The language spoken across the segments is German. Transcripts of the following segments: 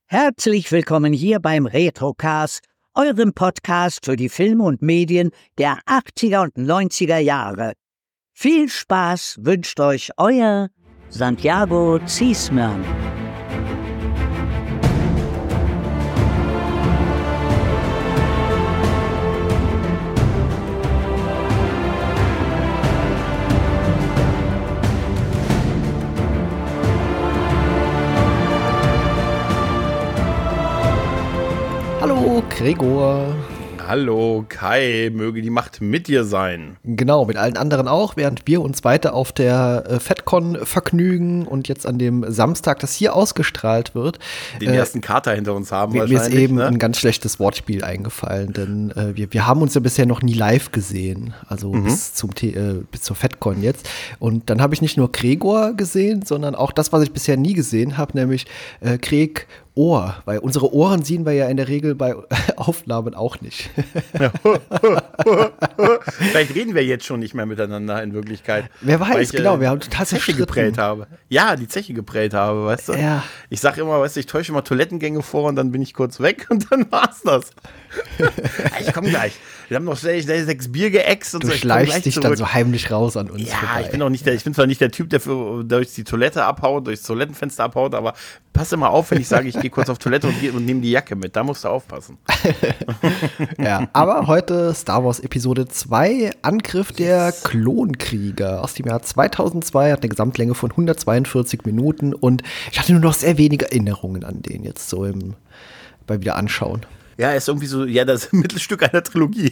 Herzlich willkommen hier beim Retrocast, eurem Podcast für die Filme und Medien der 80er und 90er Jahre. Viel Spaß wünscht euch euer Santiago Ziesmann. Hallo Gregor. Hallo Kai, möge die Macht mit dir sein. Genau, mit allen anderen auch, während wir uns weiter auf der FedCon vergnügen und jetzt an dem Samstag, das hier ausgestrahlt wird. Den ersten Kater hinter uns haben wahrscheinlich. Mir ist eben ein ganz schlechtes Wortspiel eingefallen, denn wir haben uns ja bisher noch nie live gesehen, also bis zur FedCon jetzt. Und dann habe ich nicht nur Gregor gesehen, sondern auch das, was ich bisher nie gesehen habe, nämlich Greg Ohr, weil unsere Ohren sehen wir ja in der Regel bei Aufnahmen auch nicht. Vielleicht reden wir jetzt schon nicht mehr miteinander in Wirklichkeit. Wer weiß, genau, wir haben total Zeche geprellt habe. Ja, die Zeche geprellt habe, weißt du? Ja. Ich sag immer, weißt du, ich täusche immer Toilettengänge vor und dann bin ich kurz weg und dann war's das. Ich komme gleich. Wir haben noch schnell 6 Bier geäxt und du so. Du schleichst dich dann so heimlich raus an uns vorbei. Ich bin zwar nicht der Typ, der durch die Toilette abhaut, durchs Toilettenfenster abhaut, aber pass immer auf, wenn ich sage, ich gehe kurz auf Toilette und nehme die Jacke mit. Da musst du aufpassen. Ja, aber heute Star Wars Episode 2, Angriff der Klonkrieger aus dem Jahr 2002, hat eine Gesamtlänge von 142 Minuten und ich hatte nur noch sehr wenige Erinnerungen an den jetzt so beim Wiederanschauen. Ja, ist irgendwie so, ja, das Mittelstück einer Trilogie.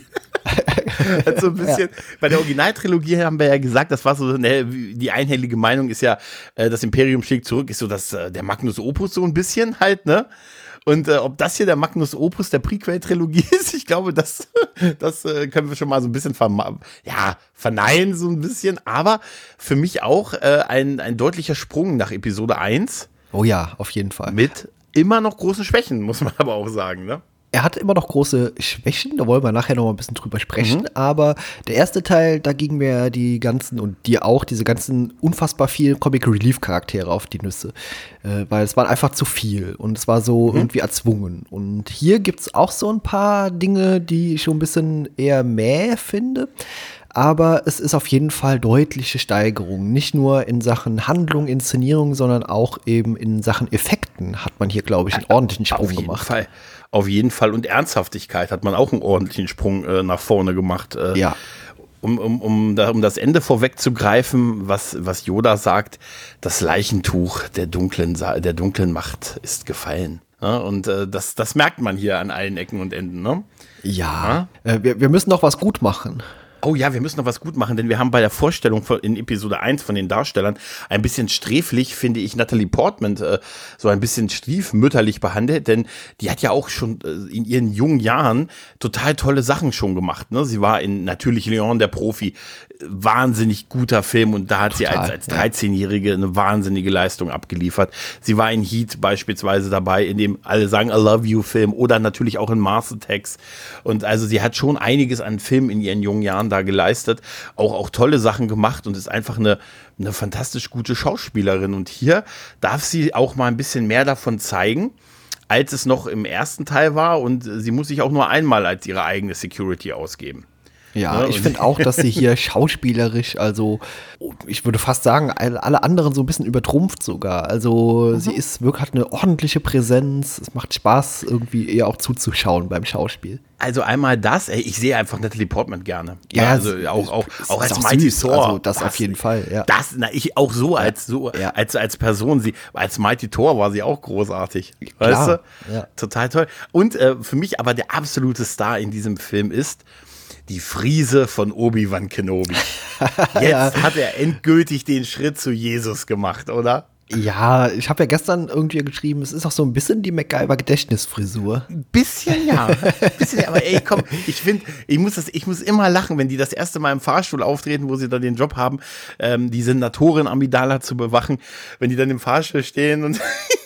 Hat so ein bisschen, bei der Originaltrilogie haben wir ja gesagt, das war so, die einhellige Meinung ist ja, das Imperium schlägt zurück, ist so der Magnus Opus so ein bisschen halt, ne? Und ob das hier der Magnus Opus der Prequel-Trilogie ist, ich glaube, das können wir schon mal so ein bisschen verneinen, so ein bisschen. Aber für mich auch ein deutlicher Sprung nach Episode 1. Oh ja, auf jeden Fall. Mit immer noch großen Schwächen, muss man aber auch sagen, ne? Er hat immer noch große Schwächen, da wollen wir nachher noch mal ein bisschen drüber sprechen, aber der erste Teil, da gingen mir die ganzen, und dir auch, diese ganzen unfassbar vielen Comic-Relief-Charaktere auf die Nüsse, weil es war einfach zu viel und es war so irgendwie erzwungen. Und hier gibt's auch so ein paar Dinge, die ich schon ein bisschen eher mäh finde. Aber es ist auf jeden Fall deutliche Steigerung. Nicht nur in Sachen Handlung, Inszenierung, sondern auch eben in Sachen Effekten hat man hier, glaube ich, einen ordentlichen Sprung gemacht. Auf jeden Fall. Und Ernsthaftigkeit hat man auch einen ordentlichen Sprung nach vorne gemacht. Ja. Um das Ende vorwegzugreifen, was Yoda sagt, das Leichentuch der dunklen Macht ist gefallen. Ja, und das merkt man hier an allen Ecken und Enden. Ne? Ja, wir müssen noch was gut machen. Oh ja, wir müssen noch was gut machen, denn wir haben bei der Vorstellung in Episode 1 von den Darstellern ein bisschen sträflich, finde ich, Natalie Portman so ein bisschen stiefmütterlich behandelt, denn die hat ja auch schon in ihren jungen Jahren total tolle Sachen schon gemacht. Ne? Sie war in natürlich Leon der Profi, wahnsinnig guter Film und da hat total, sie als 13-Jährige eine wahnsinnige Leistung abgeliefert. Sie war in Heat beispielsweise dabei, in dem alle sagen I Love You Film oder natürlich auch in Mars Attacks und also sie hat schon einiges an Filmen in ihren jungen Jahren da geleistet, auch tolle Sachen gemacht und ist einfach eine fantastisch gute Schauspielerin. Und hier darf sie auch mal ein bisschen mehr davon zeigen, als es noch im ersten Teil war. Und sie muss sich auch nur einmal als ihre eigene Security ausgeben. Ja, ich finde auch, dass sie hier schauspielerisch, also ich würde fast sagen, alle anderen so ein bisschen übertrumpft sogar. Also sie hat eine ordentliche Präsenz, es macht Spaß, irgendwie ihr auch zuzuschauen beim Schauspiel. Also einmal ich sehe einfach Natalie Portman gerne. Ja, also auch als Mighty Thor. Also das auf jeden Fall, ja. Ich auch als Person, als Mighty Thor war sie auch großartig. Weißt du? Ja. Total toll. Und für mich aber der absolute Star in diesem Film ist die Friese von Obi-Wan Kenobi. Jetzt hat er endgültig den Schritt zu Jesus gemacht, oder? Ja, ich habe ja gestern irgendwie geschrieben, es ist auch so ein bisschen die MacGyver-Gedächtnisfrisur. Ein bisschen, ja. Aber ey, komm, ich muss immer lachen, wenn die das erste Mal im Fahrstuhl auftreten, wo sie dann den Job haben, die Senatorin Amidala zu bewachen, wenn die dann im Fahrstuhl stehen und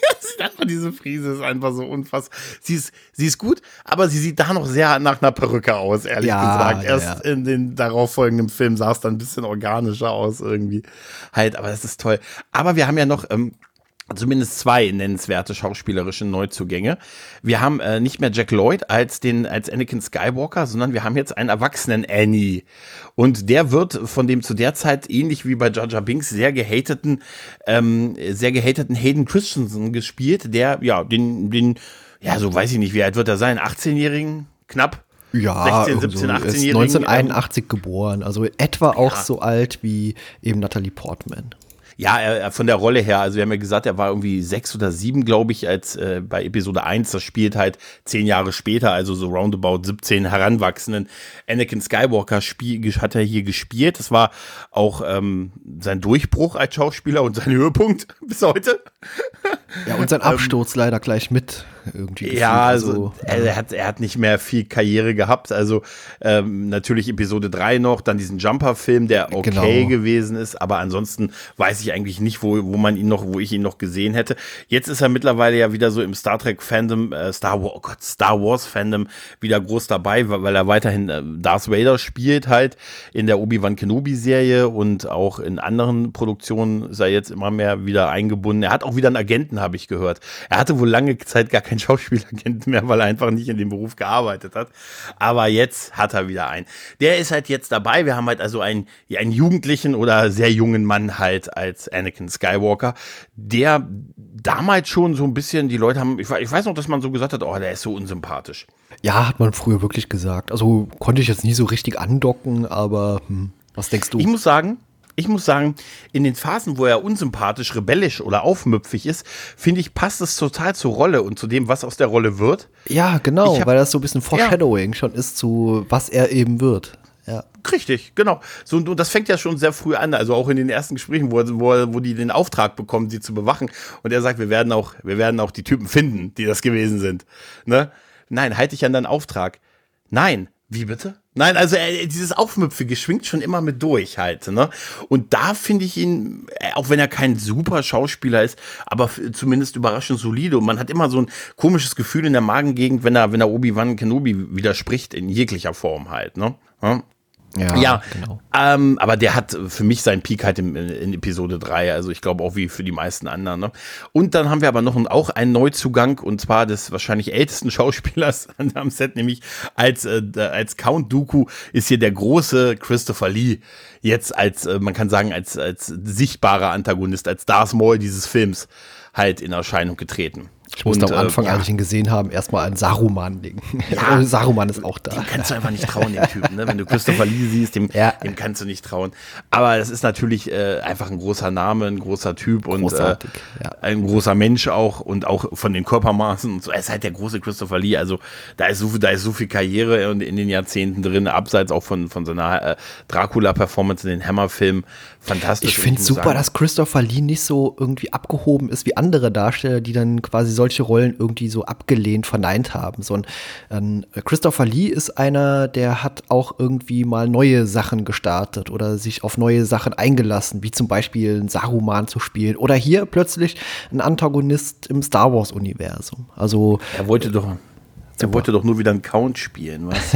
diese Friese ist einfach so unfassbar. Sie ist gut, aber sie sieht da noch sehr nach einer Perücke aus, ehrlich gesagt. Erst in den darauffolgenden Film sah es dann ein bisschen organischer aus irgendwie. Halt, aber das ist toll. Aber wir haben ja noch zumindest 2 nennenswerte schauspielerische Neuzugänge. Wir haben nicht mehr Jack Lloyd als Anakin Skywalker, sondern wir haben jetzt einen erwachsenen Annie. Und der wird von dem zu der Zeit, ähnlich wie bei Jar Jar Binks, sehr gehateten Hayden Christensen gespielt, der, ja, so weiß ich nicht, wie alt wird er sein, 18-Jährigen, knapp? Ja, 16, 17, so 18-Jährigen. 1981 geboren, also etwa auch so alt wie eben Natalie Portman. Ja, er von der Rolle her, also wir haben ja gesagt, er war irgendwie 6 oder 7, glaube ich, als bei Episode 1, das spielt halt 10 Jahre später, also so roundabout 17 heranwachsenden Anakin Skywalker hat er hier gespielt. Das war auch sein Durchbruch als Schauspieler und sein Höhepunkt bis heute. Ja, und sein Absturz leider gleich mit irgendwie gefühlt. Ja, also er hat nicht mehr viel Karriere gehabt, also natürlich Episode 3 noch, dann diesen Jumper-Film, der okay gewesen ist, aber ansonsten weiß ich eigentlich nicht, wo ich ihn noch gesehen hätte. Jetzt ist er mittlerweile ja wieder so im Star Trek-Fandom, Star Wars-Fandom wieder groß dabei, weil er weiterhin Darth Vader spielt halt in der Obi-Wan Kenobi-Serie und auch in anderen Produktionen ist er jetzt immer mehr wieder eingebunden. Er hat auch wieder einen Agenten, habe ich gehört. Er hatte wohl lange Zeit gar keinen Schauspielagenten mehr, weil er einfach nicht in dem Beruf gearbeitet hat. Aber jetzt hat er wieder einen. Der ist halt jetzt dabei. Wir haben halt also einen jugendlichen oder sehr jungen Mann halt als Anakin Skywalker, der damals schon so ein bisschen, die Leute haben, ich weiß noch, dass man so gesagt hat, oh, der ist so unsympathisch. Ja, hat man früher wirklich gesagt. Also konnte ich jetzt nie so richtig andocken, aber was denkst du? Ich muss sagen, in den Phasen, wo er unsympathisch, rebellisch oder aufmüpfig ist, finde ich, passt es total zur Rolle und zu dem, was aus der Rolle wird. Ja, genau, weil das so ein bisschen Foreshadowing schon ist zu, was er eben wird. Ja. Richtig, genau. So, und das fängt ja schon sehr früh an, also auch in den ersten Gesprächen, wo die den Auftrag bekommen, sie zu bewachen. Und er sagt, wir werden auch die Typen finden, die das gewesen sind. Ne? Nein, halte ich an deinen Auftrag. Nein. Wie bitte? Nein, also dieses Aufmüpfige schwingt schon immer mit durch halt, ne? Und da finde ich ihn, auch wenn er kein super Schauspieler ist, aber zumindest überraschend solide. Und man hat immer so ein komisches Gefühl in der Magengegend, wenn er Obi-Wan Kenobi widerspricht, in jeglicher Form halt, ne? Ja, genau. Aber der hat für mich seinen Peak halt in Episode 3, also ich glaube auch wie für die meisten anderen. Ne? Und dann haben wir aber auch einen Neuzugang, und zwar des wahrscheinlich ältesten Schauspielers am Set, nämlich als Count Dooku ist hier der große Christopher Lee jetzt man kann sagen, als sichtbarer Antagonist, als Darth Maul dieses Films halt in Erscheinung getreten. Ich musste am Anfang, als ich ihn gesehen habe, erstmal an Saruman denken. Ja, Saruman ist auch da. Dem kannst du einfach nicht trauen, dem Typen. Ne? Wenn du Christopher Lee siehst, dem kannst du nicht trauen. Aber das ist natürlich einfach ein großer Name, ein großer Typ und ein großer Mensch auch und auch von den Körpermaßen und so. Er ist halt der große Christopher Lee. Also da ist so viel Karriere in den Jahrzehnten drin, abseits auch von seiner Dracula-Performance in den Hammer-Filmen. Fantastisch. Ich finde es super, dass Christopher Lee nicht so irgendwie abgehoben ist wie andere Darsteller, die dann quasi solche Rollen irgendwie so abgelehnt, verneint haben. Christopher Lee ist einer, der hat auch irgendwie mal neue Sachen gestartet oder sich auf neue Sachen eingelassen, wie zum Beispiel einen Saruman zu spielen oder hier plötzlich ein Antagonist im Star Wars-Universum. Also er wollte doch nur wieder einen Count spielen, was?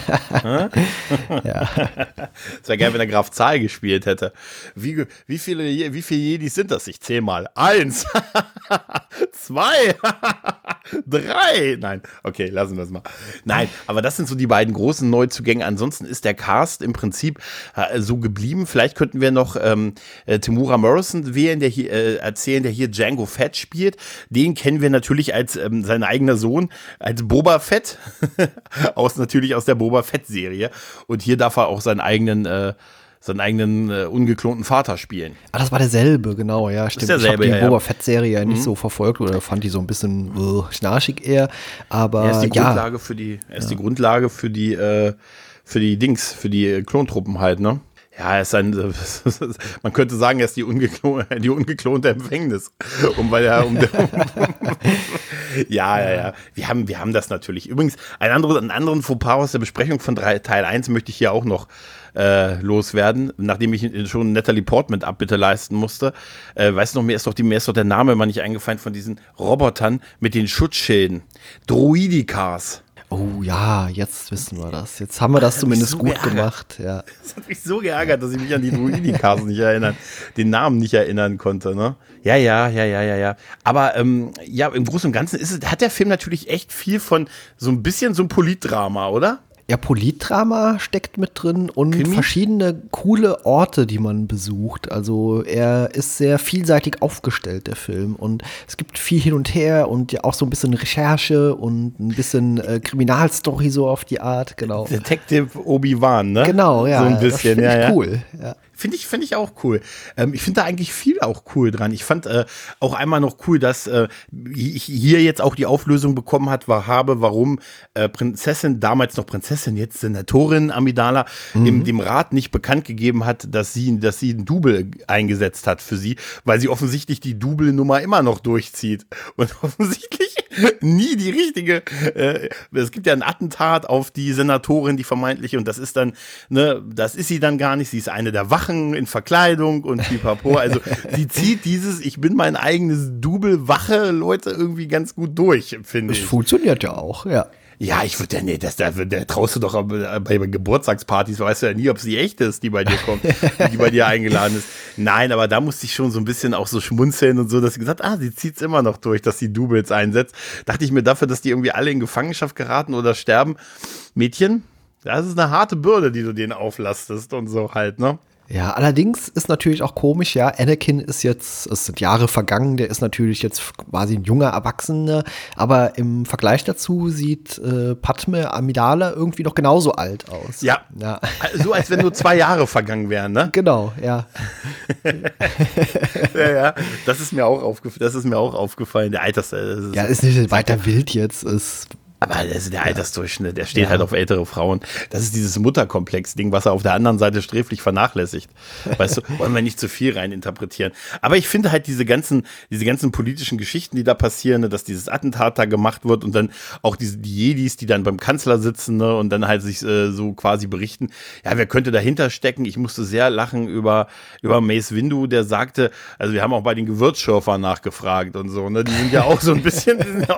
Ja. Es wäre geil, wenn er Graf Zahl gespielt hätte. Wie viele Jedis sind das? Ich zähl mal. 1, 2, 3. Nein, okay, lassen wir es mal. Nein, aber das sind so die beiden großen Neuzugänge. Ansonsten ist der Cast im Prinzip so geblieben. Vielleicht könnten wir noch Temuera Morrison erzählen, der hier Jango Fett spielt. Den kennen wir natürlich als sein eigener Sohn, als Boba Fett, natürlich aus der Boba Fett-Serie. Und hier darf er auch seinen eigenen ungeklonten Vater spielen. Ah, das war derselbe, genau, ja, stimmt. Ich habe die Boba Fett-Serie nicht so verfolgt oder fand die so ein bisschen schnarchig eher, aber er ist die Grundlage für die Klontruppen halt, ne? Ja, er ist man könnte sagen, er ist die ungeklonte Empfängnis. Ja. Wir haben das natürlich. Übrigens, einen anderen Fauxpas aus der Besprechung von Teil 1 möchte ich hier auch noch loswerden, nachdem ich schon Natalie Portman Abbitte leisten musste. Weißt du noch, mir ist doch der Name immer nicht eingefallen von diesen Robotern mit den Schutzschilden. Droidicars. Oh ja, jetzt wissen wir das. Jetzt haben wir das zumindest so gut geärgert. Gemacht. Ja. Das hat mich so geärgert, dass ich mich an die Druidikas den Namen nicht erinnern konnte, ne? Ja. Aber ja, im Großen und Ganzen hat der Film natürlich echt viel von so ein bisschen so ein Politdrama, oder? Ja, Politdrama steckt mit drin und Krimi? verschiedene coole Orte, die man besucht. Also er ist sehr vielseitig aufgestellt, der Film. Und es gibt viel hin und her und ja auch so ein bisschen Recherche und ein bisschen Kriminalstory so auf die Art, genau. Detective Obi-Wan, ne? Genau, ja. So ein bisschen, das ja. Cool, ja. Finde ich auch cool. Ich finde da eigentlich viel auch cool dran. Ich fand auch einmal noch cool, dass ich hier jetzt auch die Auflösung bekommen warum Prinzessin, damals noch Prinzessin, jetzt Senatorin Amidala, dem Rat nicht bekannt gegeben hat, dass sie einen Double eingesetzt hat für sie, weil sie offensichtlich die Double-Nummer immer noch durchzieht. Und offensichtlich nie die richtige. Es gibt ja ein Attentat auf die Senatorin, die vermeintliche, und das ist dann, ne, das ist sie dann gar nicht. Sie ist eine der Wachen in Verkleidung und pipapo. Also sie zieht ich bin mein eigenes Double Wache, Leute, irgendwie ganz gut durch, finde Das ich. funktioniert ja auch, ja. Ja, ich würde da traust du doch bei Geburtstagspartys, weißt du ja nie, ob sie echt ist, die bei dir kommt, die bei dir eingeladen ist. Nein, aber da musste ich schon so ein bisschen auch so schmunzeln und so, dass sie gesagt, sie zieht's immer noch durch, dass sie Doubles einsetzt. Dachte ich mir dafür, dass die irgendwie alle in Gefangenschaft geraten oder sterben. Mädchen, das ist eine harte Bürde, die du denen auflastest und so halt, ne? Ja, allerdings ist natürlich auch komisch, ja, Anakin ist jetzt, es sind Jahre vergangen, der ist natürlich jetzt quasi ein junger Erwachsener, aber im Vergleich dazu sieht Padme Amidala irgendwie noch genauso alt aus. Ja, so als wenn nur 2 Jahre vergangen wären, ne? Genau, ja. Ja, das ist mir auch aufgefallen, der Ja, ist nicht weiter wild jetzt, ist. Aber das ist der Altersdurchschnitt, der steht halt auf ältere Frauen. Das ist dieses Mutterkomplex-Ding, was er auf der anderen Seite sträflich vernachlässigt. Weißt du, wollen wir nicht zu viel reininterpretieren. Aber ich finde halt diese ganzen politischen Geschichten, die da passieren, ne, dass dieses Attentat da gemacht wird und dann auch die Jedis, die dann beim Kanzler sitzen, ne, und dann halt sich so quasi berichten, ja, wer könnte dahinter stecken? Ich musste sehr lachen über Mace Windu, der sagte, also wir haben auch bei den Gewürzschürfern nachgefragt und so, ne, die sind ja auch so ein bisschen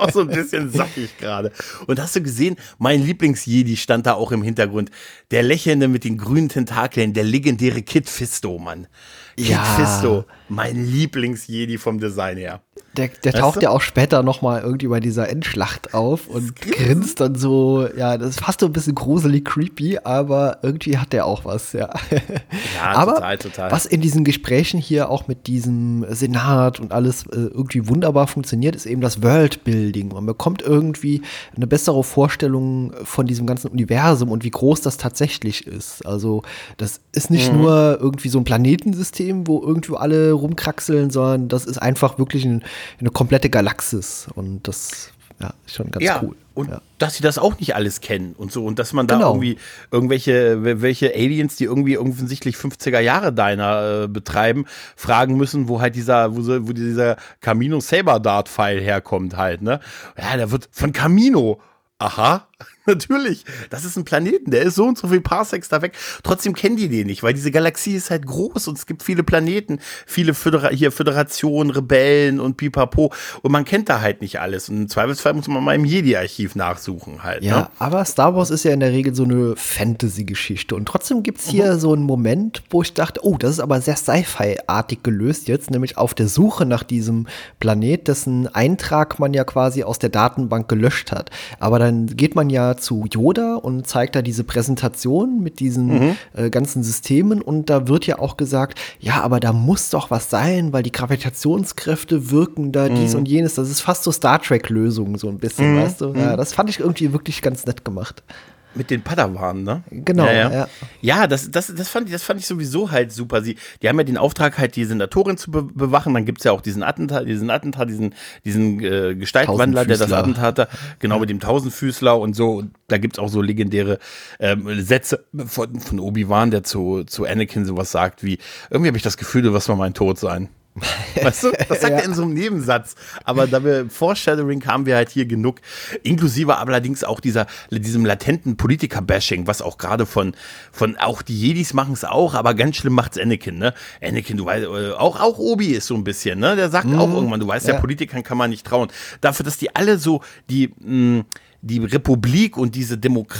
sackig gerade. Und hast du gesehen, mein Lieblings-Jedi stand da auch im Hintergrund. Der Lächelnde mit den grünen Tentakeln, der legendäre Kit Fisto, Mann. Kit Fisto, mein Lieblings-Jedi vom Design her. Der taucht ja auch später nochmal irgendwie bei dieser Endschlacht auf und grinst dann so, ja, das ist fast so ein bisschen gruselig, creepy, aber irgendwie hat der auch was, ja. Ja, aber total. Was in diesen Gesprächen hier auch mit diesem Senat und alles irgendwie wunderbar funktioniert, ist eben das Worldbuilding. Man bekommt irgendwie eine bessere Vorstellung von diesem ganzen Universum und wie groß das tatsächlich ist. Also das ist nicht nur irgendwie so ein Planetensystem, wo irgendwo alle rumkraxeln, sondern das ist einfach wirklich eine komplette Galaxis und das ist schon ganz cool. Und dass sie das auch nicht alles kennen und so und dass man da irgendwie welche Aliens, die irgendwie offensichtlich 50er Jahre Diner betreiben, fragen müssen, wo halt wo dieser Camino Saber Dart Pfeil herkommt halt, ne? Ja, der wird von Camino. Aha, natürlich. Das ist ein Planeten, der ist so und so viel Parsecs da weg. Trotzdem kennen die den nicht, weil diese Galaxie ist halt groß und es gibt viele Planeten, viele Föderationen, Rebellen und pipapo. Und man kennt da halt nicht alles. Und im Zweifelsfall muss man mal im Jedi-Archiv nachsuchen halt. Ja, ne? Aber Star Wars ist ja in der Regel so eine Fantasy-Geschichte. Und trotzdem gibt es hier so einen Moment, wo ich dachte, oh, das ist aber sehr Sci-Fi-artig gelöst jetzt, nämlich auf der Suche nach diesem Planet, dessen Eintrag man ja quasi aus der Datenbank gelöscht hat. Aber dann geht man ja zu Yoda und zeigt da diese Präsentation mit diesen ganzen Systemen und da wird ja auch gesagt, ja, aber da muss doch was sein, weil die Gravitationskräfte wirken da dies und jenes. Das ist fast so Star Trek-Lösung so ein bisschen, weißt du? Ja, das fand ich irgendwie wirklich ganz nett gemacht. Mit den Padawanen, ne? Genau, ja. Ja, das fand ich sowieso halt super. Die haben ja den Auftrag, halt die Senatorin zu bewachen. Dann gibt's ja auch diesen Gestaltwandler, der das Attentat, genau, mit dem Tausendfüßler und so. Und da gibt's auch so legendäre Sätze von Obi-Wan, der zu Anakin sowas sagt wie, irgendwie habe ich das Gefühl, du wirst mal mein Tod sein. Weißt du, das sagt er in so einem Nebensatz. Aber da wir Foreshadowing haben wir halt hier genug. Inklusive allerdings auch diesem latenten Politiker-Bashing, was auch gerade von auch die Jedis machen es auch, aber ganz schlimm macht's Anakin, ne? Anakin, du weißt, auch Obi ist so ein bisschen, ne? Der sagt auch irgendwann, du weißt, der Politikern kann man nicht trauen. Dafür, dass die alle so, die Republik und diese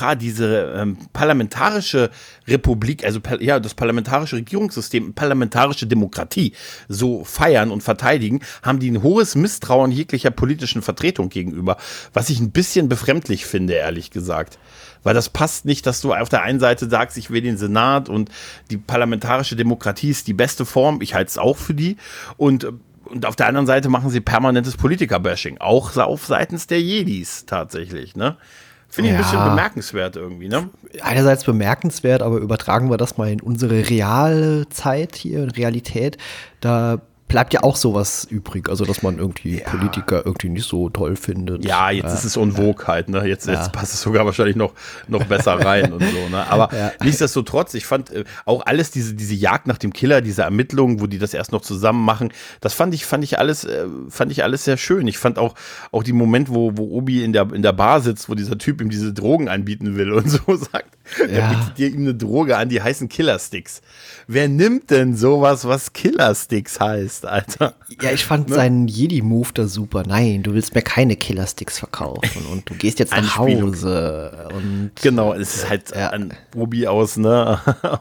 parlamentarische Republik, also das parlamentarische Regierungssystem, parlamentarische Demokratie so feiern und verteidigen, haben die ein hohes Misstrauen jeglicher politischen Vertretung gegenüber, was ich ein bisschen befremdlich finde, ehrlich gesagt. Weil das passt nicht, dass du auf der einen Seite sagst, ich will den Senat und die parlamentarische Demokratie ist die beste Form, ich halte es auch für die, und auf der anderen Seite machen sie permanentes Politiker-Bashing, auch auf seitens der Jedis tatsächlich, ne? Finde ich ein bisschen bemerkenswert irgendwie, ne? Einerseits bemerkenswert, aber übertragen wir das mal in unsere reale Zeit hier, in Realität, da bleibt ja auch sowas übrig, also dass man irgendwie Politiker irgendwie nicht so toll findet. Ja, jetzt ist es en vogue halt, ne? Jetzt passt es sogar wahrscheinlich noch besser rein und so, ne? Aber nichtsdestotrotz, ich fand auch alles diese Jagd nach dem Killer, diese Ermittlungen, wo die das erst noch zusammen machen, das fand ich alles sehr schön. Ich fand auch die Moment, wo Obi in der Bar sitzt, wo dieser Typ ihm diese Drogen anbieten will und so sagt, er bietet dir ihm eine Droge an, die heißen Killersticks. Wer nimmt denn sowas, was Killersticks heißt, Alter? Ja, ich fand seinen Jedi-Move da super. Nein, du willst mir keine Killersticks verkaufen und du gehst jetzt nach Hause. Und genau, es ist halt an Obi aus A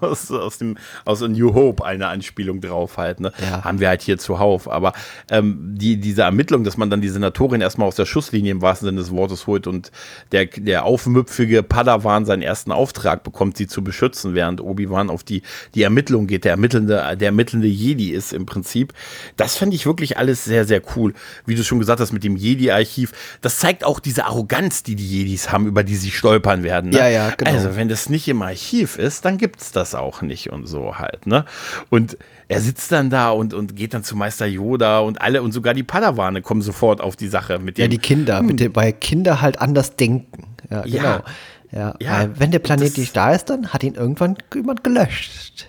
New Hope eine Anspielung drauf halt, ne? Ja. Haben wir halt hier zuhauf. Aber diese Ermittlung, dass man dann die Senatorin erstmal aus der Schusslinie im wahrsten Sinne des Wortes holt und der aufmüpfige Padawan seinen ersten Auftrag bekommt, sie zu beschützen, während Obi-Wan auf die Ermittlung geht, der ermittelnde Jedi ist im Prinzip. Das fand ich wirklich alles sehr, sehr cool. Wie du schon gesagt hast, mit dem Jedi-Archiv. Das zeigt auch diese Arroganz, die Jedis haben, über die sie stolpern werden. Ne? Ja, genau. Also, wenn das nicht im Archiv ist, dann gibt's das auch nicht und so halt, ne? Und er sitzt dann da und geht dann zu Meister Yoda und sogar die Padawane kommen sofort auf die Sache mit dem. Ja, die Kinder, weil Kinder halt anders denken. Ja, genau. Ja, weil wenn der Planet nicht da ist, dann hat ihn irgendwann jemand gelöscht.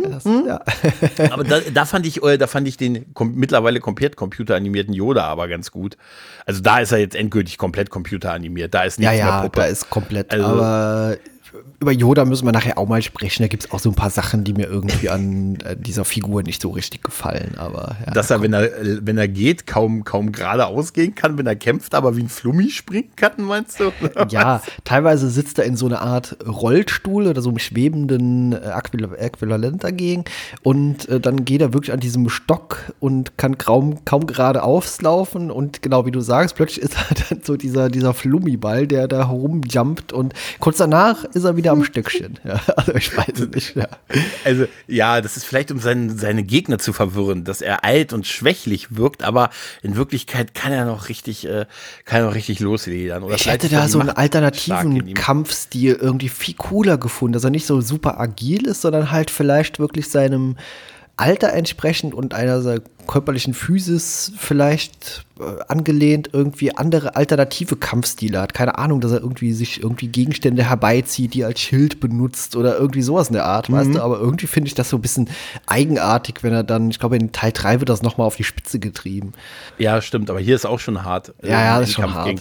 Aber da fand ich den mittlerweile komplett computeranimierten Yoda aber ganz gut. Also da ist er jetzt endgültig komplett computeranimiert. Da ist nichts mehr Puppe. Da ist komplett. Also, aber über Yoda müssen wir nachher auch mal sprechen. Da gibt es auch so ein paar Sachen, die mir irgendwie an dieser Figur nicht so richtig gefallen. Aber dass er, wenn er geht, kaum geradeaus gehen kann, wenn er kämpft, aber wie ein Flummi springen kann, meinst du? Ja, teilweise sitzt er in so einer Art Rollstuhl oder so einem schwebenden Äquivalent dagegen. Und dann geht er wirklich an diesem Stock und kann kaum geradeaus laufen. Und genau wie du sagst, plötzlich ist er dann so dieser Flummiball, der da rumjumpt. Und kurz danach ist er wieder am Stückchen. Ja, also ich weiß es nicht. Ja. Also das ist vielleicht, um seine Gegner zu verwirren, dass er alt und schwächlich wirkt, aber in Wirklichkeit kann er noch richtig losledern. Oder ich hätte da so einen alternativen Kampfstil irgendwie viel cooler gefunden, dass er nicht so super agil ist, sondern halt vielleicht wirklich seinem Alter entsprechend und einer körperlichen Physis vielleicht angelehnt irgendwie andere alternative Kampfstile hat. Keine Ahnung, dass er sich Gegenstände herbeizieht, die als Schild benutzt oder irgendwie sowas in der Art, weißt du? Aber irgendwie finde ich das so ein bisschen eigenartig, wenn er dann, ich glaube in Teil 3 wird das nochmal auf die Spitze getrieben. Ja, stimmt, aber hier ist auch schon hart. Ja, das ist schon hart.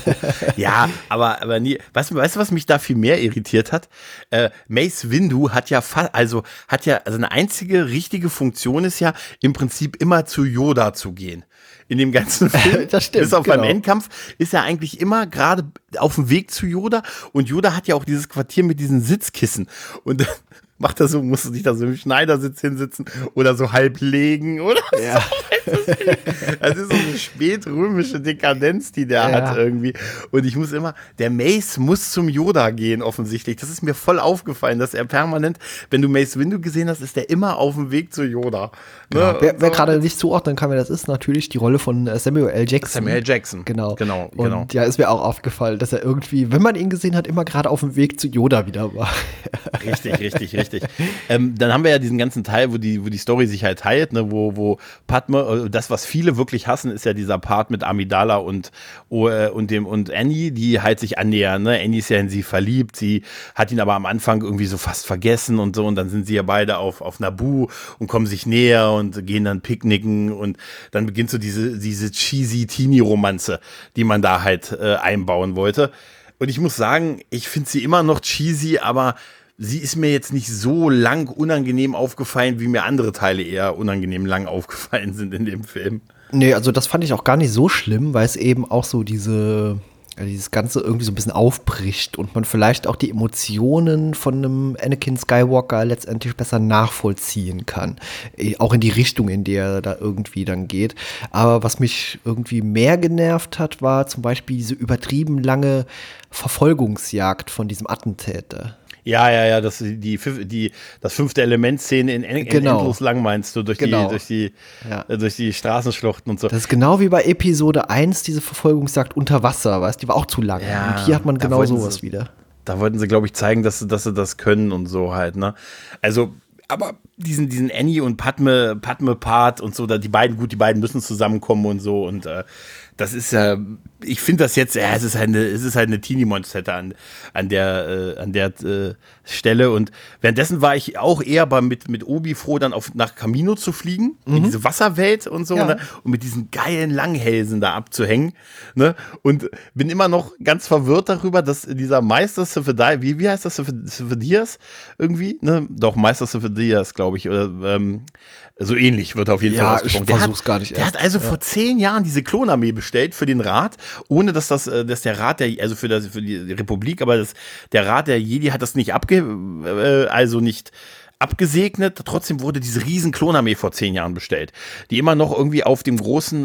Ja, aber nie. Weißt du, was mich da viel mehr irritiert hat? Mace Windu hat ja eine einzige richtige Funktion ist ja im Prinzip immer zu Yoda zu gehen. In dem ganzen Film, das stimmt, bis auf beim Endkampf, ist er eigentlich immer gerade auf dem Weg zu Yoda. Und Yoda hat ja auch dieses Quartier mit diesen Sitzkissen. Und dann musst du dich da so im Schneidersitz hinsitzen oder so halb legen oder ja. so. Das ist so eine spätrömische Dekadenz, die der hat irgendwie. Und der Mace muss zum Yoda gehen offensichtlich. Das ist mir voll aufgefallen, dass er permanent, wenn du Mace Windu gesehen hast, ist er immer auf dem Weg zu Yoda. Ja. Ne? Wer gerade nicht zuordnen kann, wer das ist, natürlich die Rolle von Samuel L. Jackson. Samuel Jackson. Genau. Und ja, ist mir auch aufgefallen, dass er irgendwie, wenn man ihn gesehen hat, immer gerade auf dem Weg zu Yoda wieder war. Richtig. Dann haben wir ja diesen ganzen Teil, wo die Story sich halt teilt, ne, wo Padme, das, was viele wirklich hassen, ist ja dieser Part mit Amidala und Annie, die halt sich annähern. Ne? Annie ist ja in sie verliebt, sie hat ihn aber am Anfang irgendwie so fast vergessen und so, und dann sind sie ja beide auf Naboo und kommen sich näher und gehen dann picknicken, und dann beginnt so diese cheesy Teenie-Romanze, die man da halt einbauen wollte. Und ich muss sagen, ich finde sie immer noch cheesy, aber sie ist mir jetzt nicht so lang unangenehm aufgefallen, wie mir andere Teile eher unangenehm lang aufgefallen sind in dem Film. Nee, also das fand ich auch gar nicht so schlimm, weil es eben auch so diese dieses Ganze irgendwie so ein bisschen aufbricht und man vielleicht auch die Emotionen von einem Anakin Skywalker letztendlich besser nachvollziehen kann. Auch in die Richtung, in der er da irgendwie dann geht. Aber was mich irgendwie mehr genervt hat, war zum Beispiel diese übertrieben lange Verfolgungsjagd von diesem Attentäter. Ja, das fünfte Element-Szene in Endlos lang meinst du, durch die Straßenschluchten und so. Das ist genau wie bei Episode 1, diese Verfolgungsjagd unter Wasser, weißt du, die war auch zu lang. Ja, und hier hat man genau sowas wieder. Da wollten sie, glaube ich, zeigen, dass sie das können und so halt, ne? Also, aber diesen Annie und Padme-Part und so, die beiden müssen zusammenkommen und so und das ist ja, ich finde das jetzt, es ist halt eine Teenie-Monster an der Stelle und währenddessen war ich auch eher mit Obi froh, dann nach Kamino zu fliegen, in diese Wasserwelt und so, ne? Und mit diesen geilen Langhälsen da abzuhängen, ne? Und bin immer noch ganz verwirrt darüber, dass dieser Meister Sifo-Dyas, wie heißt das, Sifo-Dyas irgendwie, ne? Doch, Meister Sifo-Dyas, glaube ich, oder so ähnlich wird auf jeden Fall ausgesprochen. Ich versuch's gar nicht. Der hat also vor 10 Jahren diese Klonarmee bestellt für den Rat, ohne dass der Rat also für die Republik, aber der Rat der Jedi hat das nicht nicht abgesegnet. Trotzdem wurde diese riesen Klonarmee vor 10 Jahren bestellt, die immer noch irgendwie auf dem großen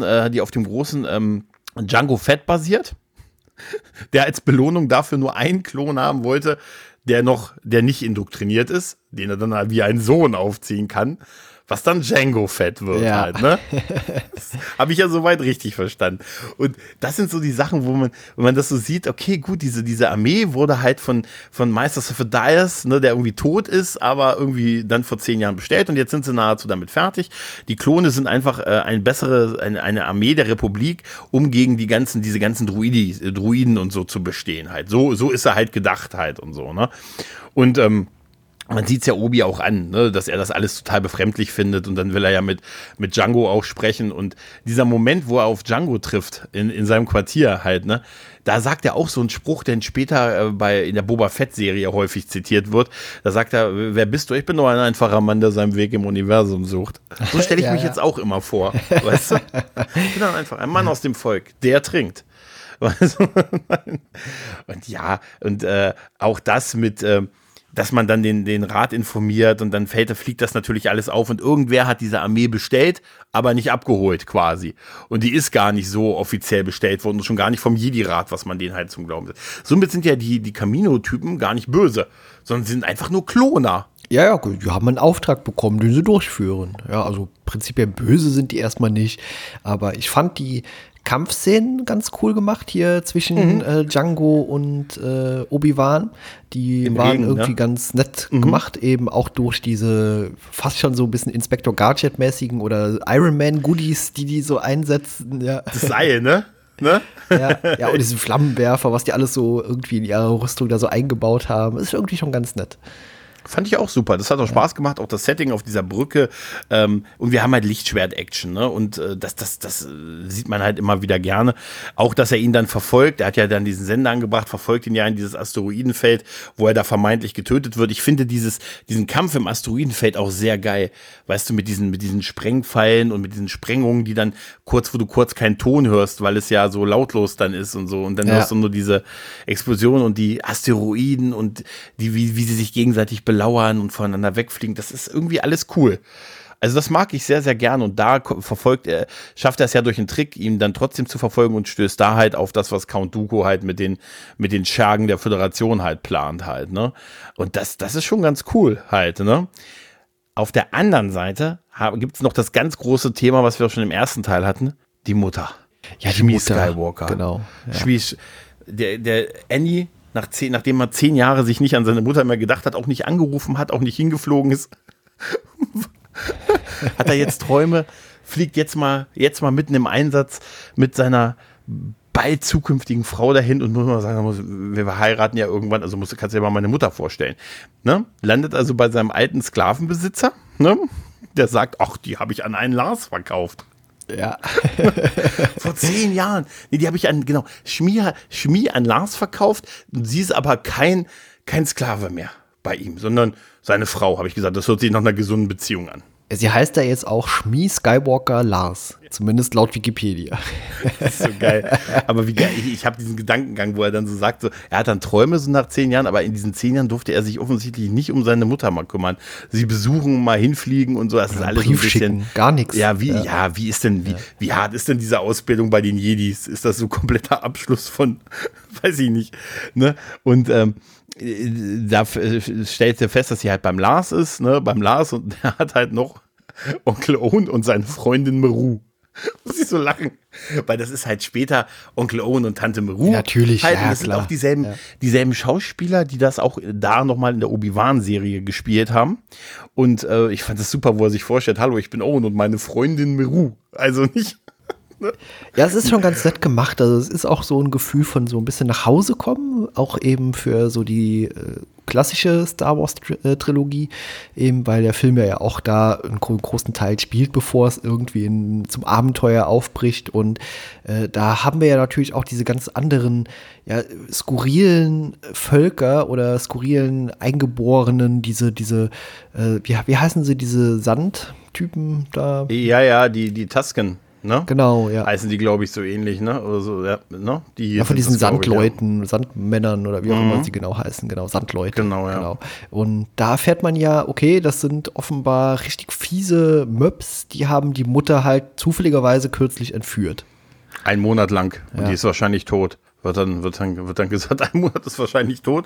Jango Fett basiert, der als Belohnung dafür nur einen Klon haben wollte, der nicht indoktriniert ist, den er dann halt wie einen Sohn aufziehen kann, was dann Jango Fett wird halt, ne? Das habe ich ja soweit richtig verstanden. Und das sind so die Sachen, wenn man das so sieht, okay, gut, diese Armee wurde halt von Meister Sifo-Dyas, ne, der irgendwie tot ist, aber irgendwie dann vor 10 Jahren bestellt und jetzt sind sie nahezu damit fertig. Die Klone sind einfach eine Armee der Republik, um gegen diese ganzen Druiden und so zu bestehen halt. So ist er halt gedacht halt und so, ne? Und man sieht es ja Obi auch an, ne, dass er das alles total befremdlich findet und dann will er ja mit Jango auch sprechen und dieser Moment, wo er auf Jango trifft, in seinem Quartier halt, ne, da sagt er auch so einen Spruch, der später in der Boba Fett-Serie häufig zitiert wird. Da sagt er, wer bist du? Ich bin nur ein einfacher Mann, der seinen Weg im Universum sucht. So stelle ich mich jetzt auch immer vor, weißt du? Ich bin dann einfach ein Mann aus dem Volk, der trinkt. Weißt du? Und auch das mit dass man dann den Rat informiert und dann fliegt das natürlich alles auf und irgendwer hat diese Armee bestellt, aber nicht abgeholt quasi. Und die ist gar nicht so offiziell bestellt worden und schon gar nicht vom Jedi-Rat, was man denen halt zum Glauben ist. Somit sind ja die Kamino-Typen gar nicht böse, sondern sie sind einfach nur Kloner. Ja, gut, die haben einen Auftrag bekommen, den sie durchführen. Ja, also prinzipiell böse sind die erstmal nicht, aber ich fand die Kampfszenen ganz cool gemacht hier zwischen Jango und Obi-Wan. Die waren Regen, irgendwie ganz nett gemacht, eben auch durch diese fast schon so ein bisschen Inspector Gadget-mäßigen oder Iron Man-Goodies, die so einsetzen. Ja. Das Seil, ne? Ja, und diesen Flammenwerfer, was die alles so irgendwie in ihrer Rüstung da so eingebaut haben, ist irgendwie schon ganz nett. Fand ich auch super. Das hat auch Spaß gemacht, auch das Setting auf dieser Brücke. Und wir haben halt Lichtschwert-Action, ne? Und das sieht man halt immer wieder gerne. Auch, dass er ihn dann verfolgt. Er hat ja dann diesen Sender angebracht, verfolgt ihn ja in dieses Asteroidenfeld, wo er da vermeintlich getötet wird. Ich finde diesen Kampf im Asteroidenfeld auch sehr geil. Weißt du, mit diesen Sprengpfeilen und mit diesen Sprengungen, die dann wo du kurz keinen Ton hörst, weil es ja so lautlos dann ist und so. Und dann hörst du nur diese Explosion und die Asteroiden und wie sie sich gegenseitig belauern und voneinander wegfliegen. Das ist irgendwie alles cool. Also das mag ich sehr, sehr gern und da schafft er es ja durch einen Trick, ihn dann trotzdem zu verfolgen und stößt da halt auf das, was Count Dooku halt mit den Schergen der Föderation halt plant halt, ne? Und das ist schon ganz cool halt, ne? Auf der anderen Seite gibt es noch das ganz große Thema, was wir auch schon im ersten Teil hatten, die Mutter. Ja, die Mutter. Skywalker. Genau. Ja. Der Annie, nachdem er 10 Jahre sich nicht an seine Mutter mehr gedacht hat, auch nicht angerufen hat, auch nicht hingeflogen ist, hat er jetzt Träume, fliegt jetzt mal mitten im Einsatz mit seiner bald zukünftigen Frau dahin und muss mal sagen, wir heiraten ja irgendwann, also kannst du dir mal meine Mutter vorstellen. Ne? Landet also bei seinem alten Sklavenbesitzer, ne? Der sagt, ach, die habe ich an einen Lars verkauft. Ja. Vor 10 Jahren. Nee, die habe ich an Schmie an Lars verkauft. Sie ist aber kein Sklave mehr bei ihm, sondern seine Frau, habe ich gesagt. Das hört sich nach einer gesunden Beziehung an. Sie heißt ja jetzt auch Shmi Skywalker Lars. Zumindest laut Wikipedia. Das ist so geil. Aber wie geil, ich habe diesen Gedankengang, wo er dann so sagt, so, er hat dann Träume so nach 10 Jahren, aber in diesen 10 Jahren durfte er sich offensichtlich nicht um seine Mutter mal kümmern. Sie besuchen, mal hinfliegen und so, das ist alles Brief so ein bisschen. Schicken, gar nichts. Wie ist denn, wie hart ist denn diese Ausbildung bei den Jedis? Ist das so kompletter Abschluss von, weiß ich nicht, ne? Und, da stellt er fest, dass sie halt beim Lars ist, ne? Beim Lars, und er hat halt noch Onkel Owen und seine Freundin Meru. Muss ich so lachen. Weil das ist halt später Onkel Owen und Tante Meru. Natürlich, halt, ja, das klar. sind auch dieselben Schauspieler, die das auch da nochmal in der Obi-Wan-Serie gespielt haben. Und ich fand das super, wo er sich vorstellt, hallo, ich bin Owen und meine Freundin Meru. Also nicht... Ja, es ist schon ganz nett gemacht. Also es ist auch so ein Gefühl von so ein bisschen nach Hause kommen, auch eben für so die klassische Star Wars Trilogie, eben weil der Film ja auch da einen großen Teil spielt, bevor es irgendwie zum Abenteuer aufbricht. Und da haben wir ja natürlich auch diese ganz anderen, skurrilen Völker oder skurrilen Eingeborenen, diese wie heißen sie, diese Sandtypen da? Ja, die Tusken. Ne? Genau, ja. Heißen die, glaube ich, so ähnlich, ne? Oder so, ja, ne? Von diesen Sandleuten, Sandmännern oder wie auch immer sie genau heißen, genau, Sandleute. Genau, ja. Genau. Und da erfährt man ja, okay, das sind offenbar richtig fiese Möps, die haben die Mutter halt zufälligerweise kürzlich entführt. 1 Monat lang. Und die ist wahrscheinlich tot. Wird dann gesagt, 1 Monat ist wahrscheinlich tot.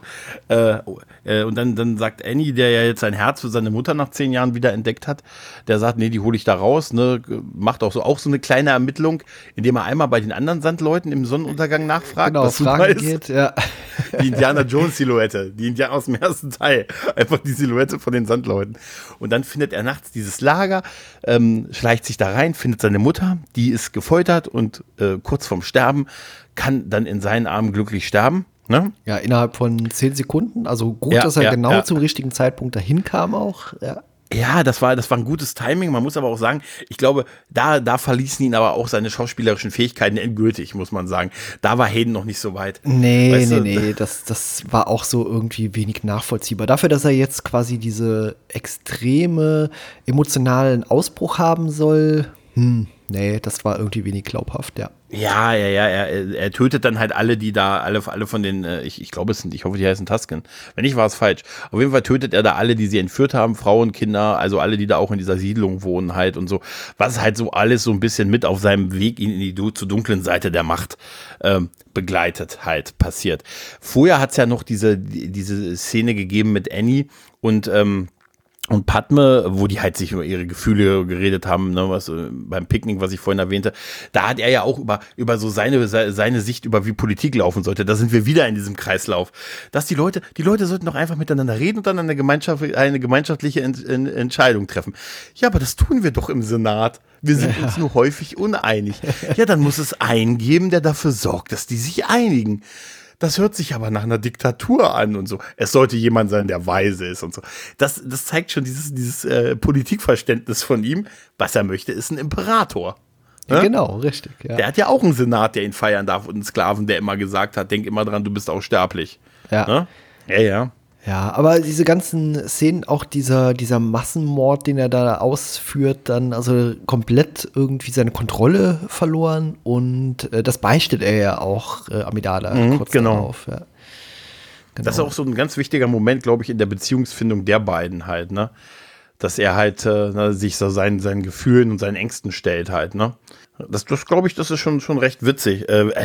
Und dann sagt Annie, der ja jetzt sein Herz für seine Mutter nach 10 Jahren wieder entdeckt hat, der sagt, nee, die hole ich da raus, ne, macht auch so eine kleine Ermittlung, indem er einmal bei den anderen Sandleuten im Sonnenuntergang nachfragt, genau, was super ist. Geht, ja. Die Indiana Jones Silhouette, die Indianer aus dem ersten Teil, einfach die Silhouette von den Sandleuten. Und dann findet er nachts dieses Lager, schleicht sich da rein, findet seine Mutter, die ist gefoltert und kurz vorm Sterben kann dann in seinen Armen glücklich sterben. Ne? Ja, innerhalb von 10 Sekunden. Also gut, dass er genau zum richtigen Zeitpunkt dahin kam auch. Ja, das war ein gutes Timing. Man muss aber auch sagen, ich glaube, da verließen ihn aber auch seine schauspielerischen Fähigkeiten endgültig, muss man sagen. Da war Hayden noch nicht so weit. Nee, das war auch so irgendwie wenig nachvollziehbar. Dafür, dass er jetzt quasi diese extreme emotionalen Ausbruch haben soll, nee, das war irgendwie wenig glaubhaft, ja. Ja, er tötet dann halt alle, die da, alle von den, ich glaube ich hoffe, die heißen Tusken. Wenn nicht, war es falsch. Auf jeden Fall tötet er da alle, die sie entführt haben, Frauen, Kinder, also alle, die da auch in dieser Siedlung wohnen halt und so. Was halt so alles so ein bisschen mit auf seinem Weg in zur dunklen Seite der Macht begleitet halt passiert. Vorher hat es ja noch diese Szene gegeben mit Annie und Padme, wo die halt sich über ihre Gefühle geredet haben, ne, was beim Picknick, was ich vorhin erwähnte, da hat er ja auch über so seine Sicht über wie Politik laufen sollte. Da sind wir wieder in diesem Kreislauf. Dass die Leute sollten doch einfach miteinander reden und dann eine gemeinschaftliche Entscheidung treffen. Ja, aber das tun wir doch im Senat. Wir sind uns nur häufig uneinig. Ja, dann muss es einen geben, der dafür sorgt, dass die sich einigen. Das hört sich aber nach einer Diktatur an und so. Es sollte jemand sein, der weise ist und so. Das zeigt schon dieses Politikverständnis von ihm. Was er möchte, ist ein Imperator. Ne? Genau, richtig. Ja. Der hat ja auch einen Senat, der ihn feiern darf und einen Sklaven, der immer gesagt hat, denk immer dran, du bist auch sterblich. Ja. Ne? Ja. Ja, aber diese ganzen Szenen, auch dieser Massenmord, den er da ausführt, dann also komplett irgendwie seine Kontrolle verloren und das beichtet er ja auch Amidala kurz darauf. Ja. Genau. Das ist auch so ein ganz wichtiger Moment, glaube ich, in der Beziehungsfindung der beiden halt, ne? Dass er halt sich so seinen Gefühlen und seinen Ängsten stellt halt, ne? Das glaube ich, das ist schon recht witzig,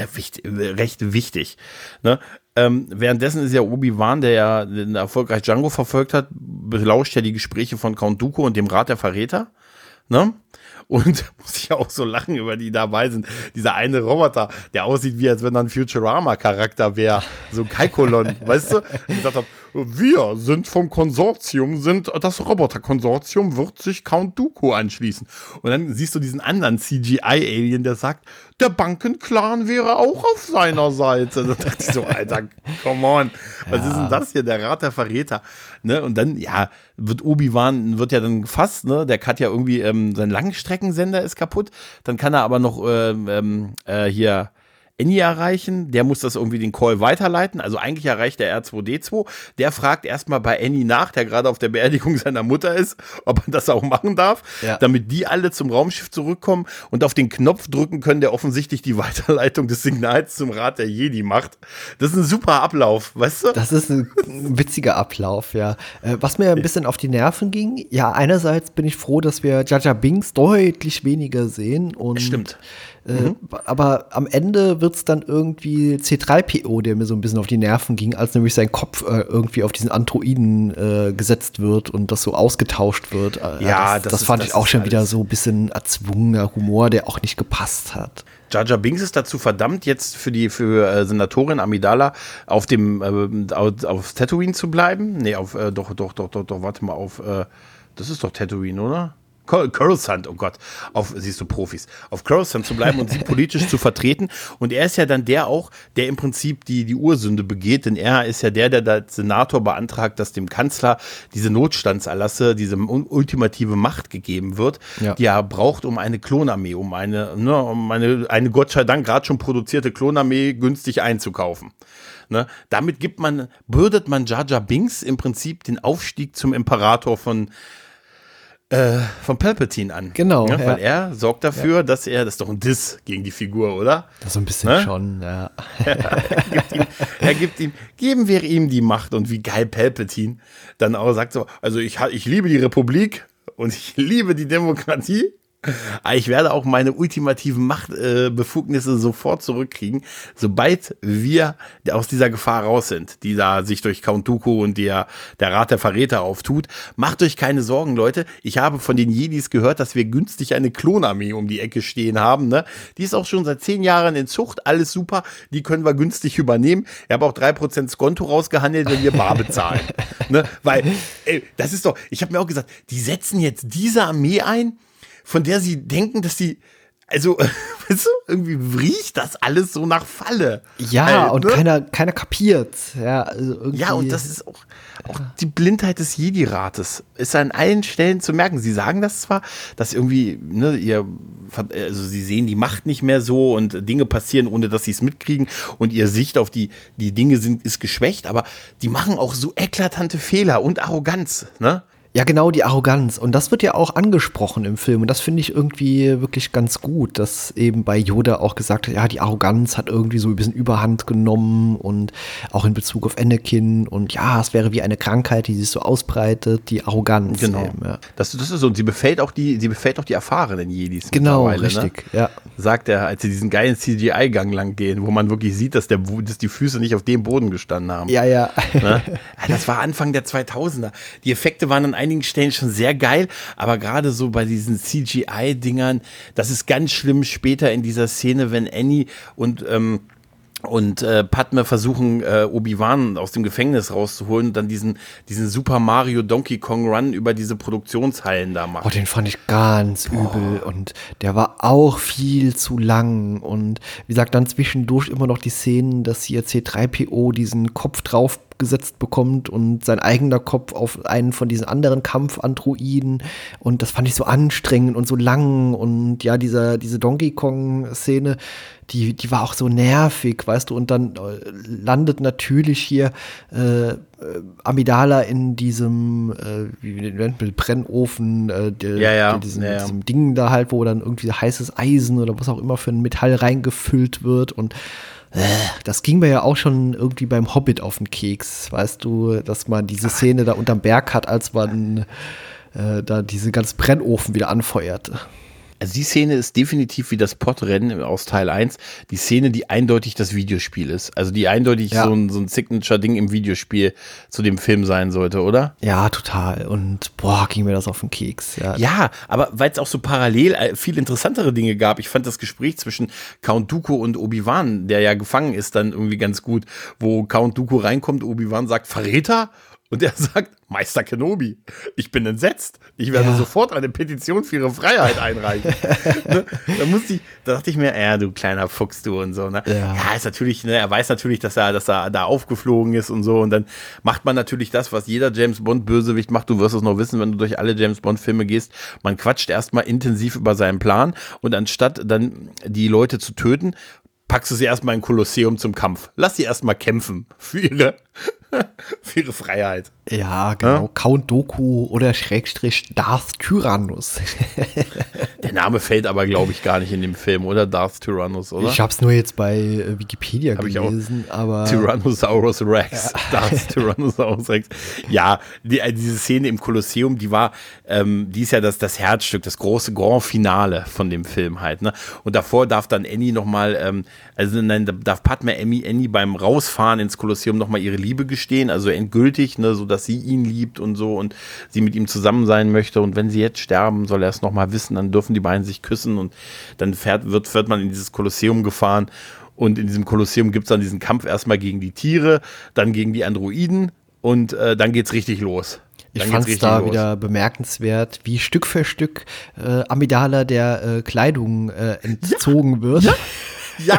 recht wichtig, ne? Währenddessen ist ja Obi-Wan, der ja erfolgreich Django verfolgt hat, belauscht ja die Gespräche von Count Dooku und dem Rat der Verräter, ne? Und muss ich auch so lachen, über die dabei sind. Dieser eine Roboter, der aussieht, wie als wenn er ein Futurama-Charakter wäre. So ein Kaikolon, weißt du? Und gesagt hat, wir sind vom Konsortium, das Roboter-Konsortium wird sich Count Dooku anschließen. Und dann siehst du diesen anderen CGI-Alien, der sagt, der Bankenclan wäre auch auf seiner Seite. Da dachte ich so, Alter, come on. Was ist denn das hier? Der Rat der Verräter. Ne? Und dann, wird Obi-Wan, wird ja dann gefasst, ne? Der hat ja irgendwie, sein Langstreckensender ist kaputt. Dann kann er aber noch, hier, Annie erreichen, der muss das irgendwie den Call weiterleiten, also eigentlich erreicht der R2D2, der fragt erstmal bei Annie nach, der gerade auf der Beerdigung seiner Mutter ist, ob er das auch machen darf, damit die alle zum Raumschiff zurückkommen und auf den Knopf drücken können, der offensichtlich die Weiterleitung des Signals zum Rat der Jedi macht. Das ist ein super Ablauf, weißt du? Das ist ein witziger Ablauf, ja. Was mir ein bisschen auf die Nerven ging, ja, einerseits bin ich froh, dass wir Jar Jar Binks deutlich weniger sehen. Und stimmt. Aber am Ende wird es dann irgendwie C3PO, der mir so ein bisschen auf die Nerven ging, als nämlich sein Kopf irgendwie auf diesen Androiden gesetzt wird und das so ausgetauscht wird. Das fand ich auch schon wieder so ein bisschen erzwungener Humor, der auch nicht gepasst hat. Jar Jar Binks ist dazu verdammt, jetzt für Senatorin Amidala auf Tatooine zu bleiben. Nee, warte mal, das ist doch Tatooine, oder? Coruscant, oh Gott, siehst du, Profis, auf Coruscant zu bleiben und sie politisch zu vertreten. Und er ist ja dann der im Prinzip die Ursünde begeht, denn er ist ja der als Senator beantragt, dass dem Kanzler diese Notstandserlasse, diese ultimative Macht gegeben wird, die er braucht, um eine Klonarmee, um eine Gott sei Dank gerade schon produzierte Klonarmee günstig einzukaufen. Ne? Damit bürdet man Jar Jar Binks im Prinzip den Aufstieg zum Imperator von Palpatine an. Genau. Ja, weil er sorgt dafür, dass das ist doch ein Diss gegen die Figur, oder? Das so ein bisschen schon, ja. Geben wir ihm die Macht und wie geil Palpatine dann auch sagt so, also ich liebe die Republik und ich liebe die Demokratie. Aber ich werde auch meine ultimativen Machtbefugnisse sofort zurückkriegen, sobald wir aus dieser Gefahr raus sind, die da sich durch Count Dooku und der Rat der Verräter auftut. Macht euch keine Sorgen, Leute. Ich habe von den Jedis gehört, dass wir günstig eine Klonarmee um die Ecke stehen haben. Ne? Die ist auch schon seit 10 Jahren in Zucht. Alles super. Die können wir günstig übernehmen. Ich habe auch 3% Skonto rausgehandelt, wenn wir bar bezahlen. Ne? Weil, das ist doch, ich habe mir auch gesagt, die setzen jetzt diese Armee ein, von der sie denken, dass sie, also, weißt du, irgendwie riecht das alles so nach Falle. Ja, und keiner kapiert. Ja, also irgendwie. Ja, und das ist auch die Blindheit des Jedi-Rates. Ist an allen Stellen zu merken. Sie sagen das zwar, dass irgendwie, also sie sehen die Macht nicht mehr so und Dinge passieren, ohne dass sie es mitkriegen und ihr Sicht auf die Dinge ist geschwächt, aber die machen auch so eklatante Fehler und Arroganz, ne? Ja, genau, die Arroganz. Und das wird ja auch angesprochen im Film. Und das finde ich irgendwie wirklich ganz gut, dass eben bei Yoda auch gesagt hat, ja, die Arroganz hat irgendwie so ein bisschen Überhand genommen und auch in Bezug auf Anakin. Und ja, es wäre wie eine Krankheit, die sich so ausbreitet, die Arroganz. Genau. Eben, ja. Das ist so. Und sie befällt auch die erfahrenen Jedis. Genau, richtig, ne? Ja. Sagt er, als sie diesen geilen CGI-Gang lang gehen, wo man wirklich sieht, dass die Füße nicht auf dem Boden gestanden haben. Ja. Ne? Das war Anfang der 2000er. Die Effekte waren an einigen Stellen schon sehr geil, aber gerade so bei diesen CGI-Dingern, das ist ganz schlimm später in dieser Szene, wenn Annie und Padme versuchen, Obi-Wan aus dem Gefängnis rauszuholen und dann diesen Super Mario Donkey Kong Run über diese Produktionshallen da machen. Oh, den fand ich ganz übel und der war auch viel zu lang und wie gesagt, dann zwischendurch immer noch die Szenen, dass hier C3PO diesen Kopf draufgesetzt bekommt und sein eigener Kopf auf einen von diesen anderen Kampfandroiden und das fand ich so anstrengend und so lang und ja, diese Donkey Kong-Szene, die war auch so nervig, weißt du, und dann landet natürlich hier Amidala in diesem Brennofen, diesem Ding da halt, wo dann irgendwie heißes Eisen oder was auch immer für ein Metall reingefüllt wird und das ging mir ja auch schon irgendwie beim Hobbit auf den Keks, weißt du, dass man diese Szene da unterm Berg hat, als man da diese ganzen Brennofen wieder anfeuerte. Also die Szene ist definitiv wie das Podrennen aus Teil 1, die Szene, die eindeutig das Videospiel ist. Also die eindeutig so ein Signature-Ding im Videospiel zu dem Film sein sollte, oder? Ja, total. Und ging mir das auf den Keks. Ja, aber weil es auch so parallel viel interessantere Dinge gab. Ich fand das Gespräch zwischen Count Dooku und Obi-Wan, der ja gefangen ist, dann irgendwie ganz gut, wo Count Dooku reinkommt, Obi-Wan sagt, Verräter? Und er sagt, Meister Kenobi, ich bin entsetzt. Ich werde sofort eine Petition für ihre Freiheit einreichen. Ne? Da dachte ich mir, du kleiner Fuchs, du und so. Ne? Ja, ist natürlich, er weiß natürlich, dass er da aufgeflogen ist und so. Und dann macht man natürlich das, was jeder James-Bond-Bösewicht macht. Du wirst es noch wissen, wenn du durch alle James-Bond-Filme gehst. Man quatscht erstmal intensiv über seinen Plan. Und anstatt dann die Leute zu töten, packst du sie erstmal in ein Kolosseum zum Kampf. Lass sie erstmal kämpfen für ihre Freiheit. Ja, genau. Ja? Count Dooku oder Schrägstrich Darth Tyrannus. Der Name fällt aber, glaube ich, gar nicht in dem Film, oder? Darth Tyrannus, oder? Ich habe es nur jetzt bei Wikipedia gelesen, aber Tyrannosaurus Rex. Ja. Darth Tyrannosaurus Rex. Ja, diese Szene im Kolosseum, die ist ja das Herzstück, das große Grand Finale von dem Film halt, ne? Und davor darf dann Annie nochmal, darf Padme Annie beim Rausfahren ins Kolosseum nochmal ihre Liebe gestehen, also endgültig, ne, so dass sie ihn liebt und so und sie mit ihm zusammen sein möchte und wenn sie jetzt sterben, soll er es nochmal wissen, dann dürfen die beiden sich küssen und dann wird man in dieses Kolosseum gefahren und in diesem Kolosseum gibt es dann diesen Kampf erstmal gegen die Tiere, dann gegen die Androiden und dann geht's richtig los. Ich fand es da wieder bemerkenswert, wie Stück für Stück Amidala der Kleidung entzogen wird. Ja. Ja,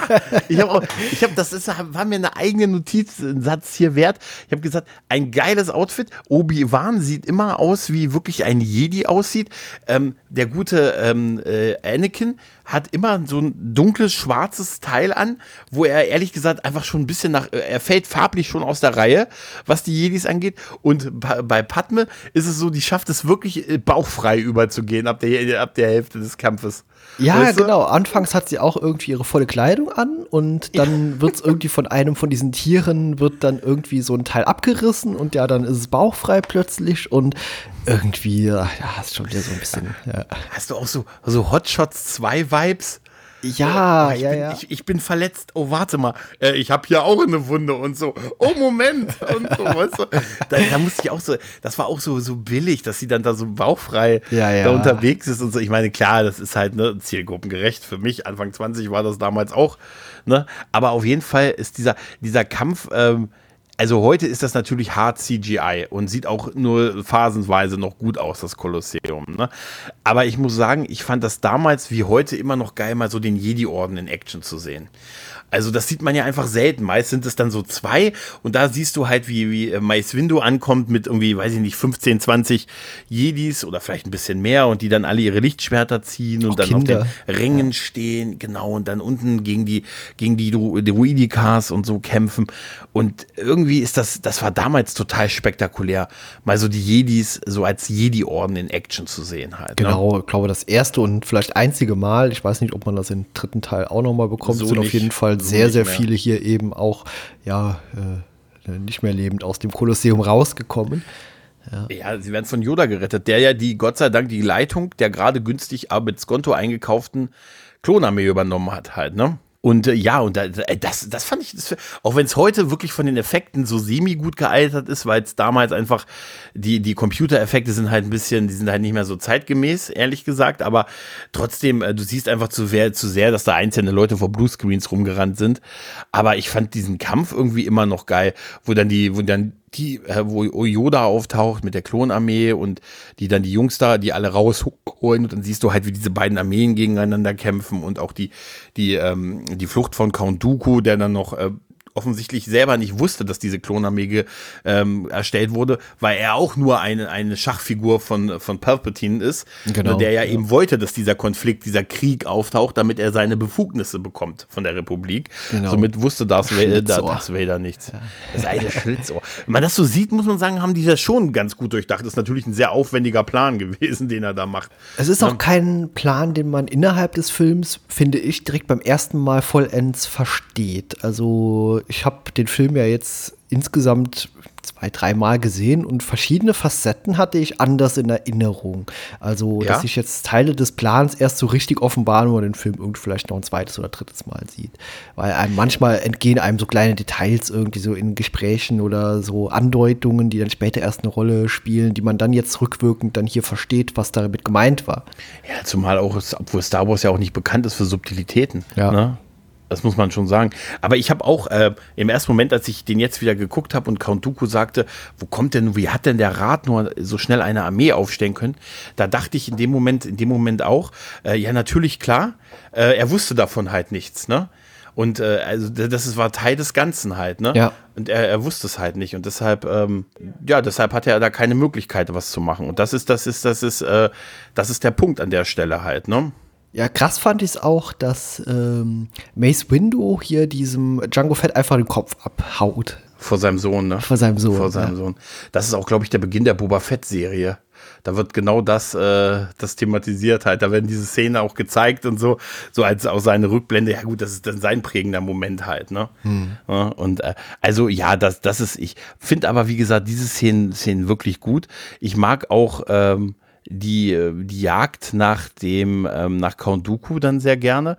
war mir eine eigene Notiz, ein Satz hier wert. Ich habe gesagt, ein geiles Outfit. Obi-Wan sieht immer aus, wie wirklich ein Jedi aussieht. Der gute Anakin hat immer so ein dunkles, schwarzes Teil an, wo er ehrlich gesagt einfach schon ein bisschen er fällt farblich schon aus der Reihe, was die Jedis angeht. Und bei Padme ist es so, die schafft es wirklich bauchfrei überzugehen ab der Hälfte des Kampfes. Ja, weißt du? Genau. Anfangs hat sie auch irgendwie ihre volle Kleidung an und dann wird es irgendwie von einem von diesen Tieren wird dann irgendwie so ein Teil abgerissen und ja, dann ist es bauchfrei plötzlich und irgendwie, ja, ist schon wieder so ein bisschen. Ja. Hast du auch so Hot Shots 2 Vibes? Ja, ich bin verletzt. Oh, warte mal. Ich habe hier auch eine Wunde und so. Oh, Moment. Und so, weißt du? Da musste ich auch so, das war auch so billig, dass sie dann da so bauchfrei da unterwegs ist und so. Ich meine, klar, das ist halt zielgruppengerecht für mich. Anfang 20 war das damals auch. Ne? Aber auf jeden Fall ist dieser Kampf, also heute ist das natürlich hart CGI und sieht auch nur phasenweise noch gut aus, das Kolosseum. Ne? Aber ich muss sagen, ich fand das damals wie heute immer noch geil, mal so den Jedi-Orden in Action zu sehen. Also das sieht man ja einfach selten. Meist sind es dann so 2 und da siehst du halt, wie Mace Windu ankommt mit irgendwie, weiß ich nicht, 15, 20 Jedis oder vielleicht ein bisschen mehr und die dann alle ihre Lichtschwerter ziehen und dann Kinder auf den Rängen stehen, genau, und dann unten gegen die Druidikas und so kämpfen. Und irgendwie ist das war damals total spektakulär, mal so die Jedis so als Jedi-Orden in Action zu sehen halt. Genau, ich glaube, das erste und vielleicht einzige Mal, ich weiß nicht, ob man das im 3. Teil auch nochmal bekommt, so sind auf jeden Fall sehr, sehr viele hier eben auch, nicht mehr lebend aus dem Kolosseum rausgekommen. Ja, sie werden von Yoda gerettet, der ja Gott sei Dank die Leitung der gerade günstig Abed Skonto eingekauften Klonarmee übernommen hat halt, ne? Und das fand ich, auch wenn es heute wirklich von den Effekten so semi-gut gealtert ist, weil es damals einfach, die Computereffekte sind halt die sind halt nicht mehr so zeitgemäß, ehrlich gesagt, aber trotzdem, du siehst einfach zu sehr, dass da einzelne Leute vor Bluescreens rumgerannt sind. Aber ich fand diesen Kampf irgendwie immer noch geil, wo Yoda auftaucht mit der Klonarmee und die dann die Jungs da, die alle rausholen und dann siehst du halt, wie diese beiden Armeen gegeneinander kämpfen und auch die Flucht von Count Dooku, der dann noch offensichtlich selber nicht wusste, dass diese Klonarmee erstellt wurde, weil er auch nur eine Schachfigur von Palpatine ist, genau, der ja eben wollte, dass dieser Konflikt, dieser Krieg auftaucht, damit er seine Befugnisse bekommt von der Republik. Genau. Somit wusste Darth Vader nichts. Ja. Das eine Schlitzohr. Wenn man das so sieht, muss man sagen, haben die das schon ganz gut durchdacht. Das ist natürlich ein sehr aufwendiger Plan gewesen, den er da macht. Es ist auch kein Plan, den man innerhalb des Films, finde ich, direkt beim ersten Mal vollends versteht. Also ich habe den Film ja jetzt insgesamt 2-3 Mal gesehen und verschiedene Facetten hatte ich anders in Erinnerung. Also, dass sich jetzt Teile des Plans erst so richtig offenbaren, wenn man den Film irgendwie vielleicht noch ein 2. oder 3. Mal sieht. Weil manchmal entgehen einem so kleine Details irgendwie so in Gesprächen oder so Andeutungen, die dann später erst eine Rolle spielen, die man dann jetzt rückwirkend dann hier versteht, was damit gemeint war. Ja, zumal auch, obwohl Star Wars ja auch nicht bekannt ist für Subtilitäten. Ja. Ne? Das muss man schon sagen. Aber ich habe auch im ersten Moment, als ich den jetzt wieder geguckt habe und Count Dooku sagte, wie hat denn der Rat nur so schnell eine Armee aufstellen können? Da dachte ich in dem Moment auch, ja natürlich klar, er wusste davon halt nichts, ne? Und das war Teil des Ganzen halt, ne? Ja. Und er wusste es halt nicht und deshalb hatte er da keine Möglichkeit, was zu machen. Und das ist der Punkt an der Stelle halt, ne? Ja, krass fand ich es auch, dass Mace Windu hier diesem Jango Fett einfach den Kopf abhaut. Vor seinem Sohn, ne? Vor seinem Sohn. Vor seinem Sohn. Das ist auch, glaube ich, der Beginn der Boba Fett-Serie. Da wird genau das thematisiert halt. Da werden diese Szenen auch gezeigt und so als auch seine Rückblende. Ja gut, das ist dann sein prägender Moment halt, ne? Ja, und also ja, das ist, ich finde aber, wie gesagt, diese Szenen wirklich gut. Ich mag auch die Jagd nach Count Dooku dann sehr gerne,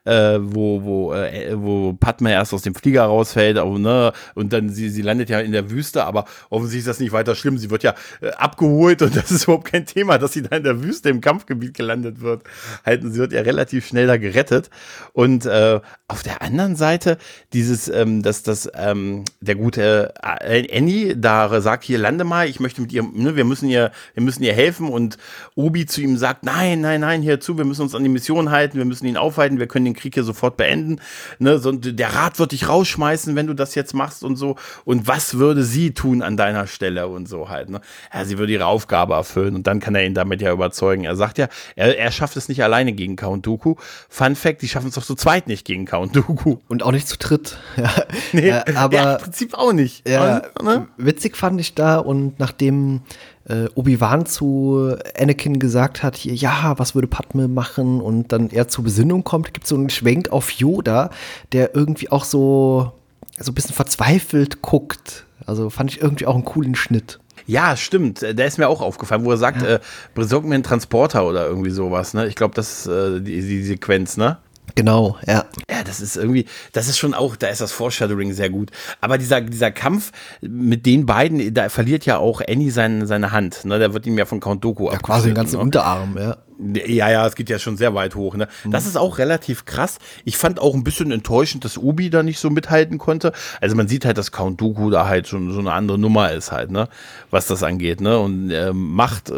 wo Padme erst aus dem Flieger rausfällt, auch, ne, und dann sie landet ja in der Wüste, aber offensichtlich ist das nicht weiter schlimm. Sie wird ja abgeholt und das ist überhaupt kein Thema, dass sie da in der Wüste im Kampfgebiet gelandet wird. Halt, sie wird ja relativ schnell da gerettet. Und auf der anderen Seite dieses, dass der gute Annie da sagt, hier lande mal, ich möchte mit ihr, ne, wir müssen ihr helfen, und Obi zu ihm sagt, nein, hierzu, wir müssen uns an die Mission halten, wir müssen ihn aufhalten, wir können den Krieg hier sofort beenden, ne, der Rat wird dich rausschmeißen, wenn du das jetzt machst und so, und was würde sie tun an deiner Stelle und so halt, ne, ja, sie würde ihre Aufgabe erfüllen, und dann kann er ihn damit ja überzeugen. Er sagt ja, er schafft es nicht alleine gegen Count Dooku. Fun Fact, die schaffen es doch zu zweit nicht gegen Count Dooku. Und auch nicht zu dritt. Ja. Nee, aber ja, im Prinzip auch nicht. Ja, ne? Witzig fand ich da, und nachdem Obi-Wan zu Anakin gesagt hat, hier, ja, was würde Padme machen, und dann er zur Besinnung kommt, gibt es so einen Schwenk auf Yoda, der irgendwie auch so ein bisschen verzweifelt guckt. Also fand ich irgendwie auch einen coolen Schnitt. Ja, stimmt. Der ist mir auch aufgefallen, wo er sagt, besorg mir einen Transporter oder irgendwie sowas, ne? Ich glaube, das ist die Sequenz, ne? Genau, ja. Ja, das ist schon auch, da ist das Foreshadowing sehr gut. Aber dieser Kampf mit den beiden, da verliert ja auch Annie seine Hand, ne? Der wird ihm ja von Count Dooku abgeschnitten. Ja, quasi den ganzen Unterarm, ja. Ja, es geht ja schon sehr weit hoch, ne? Das ist auch relativ krass. Ich fand auch ein bisschen enttäuschend, dass Obi da nicht so mithalten konnte. Also man sieht halt, dass Count Dooku da halt schon so eine andere Nummer ist halt, ne? Was das angeht, ne? Und macht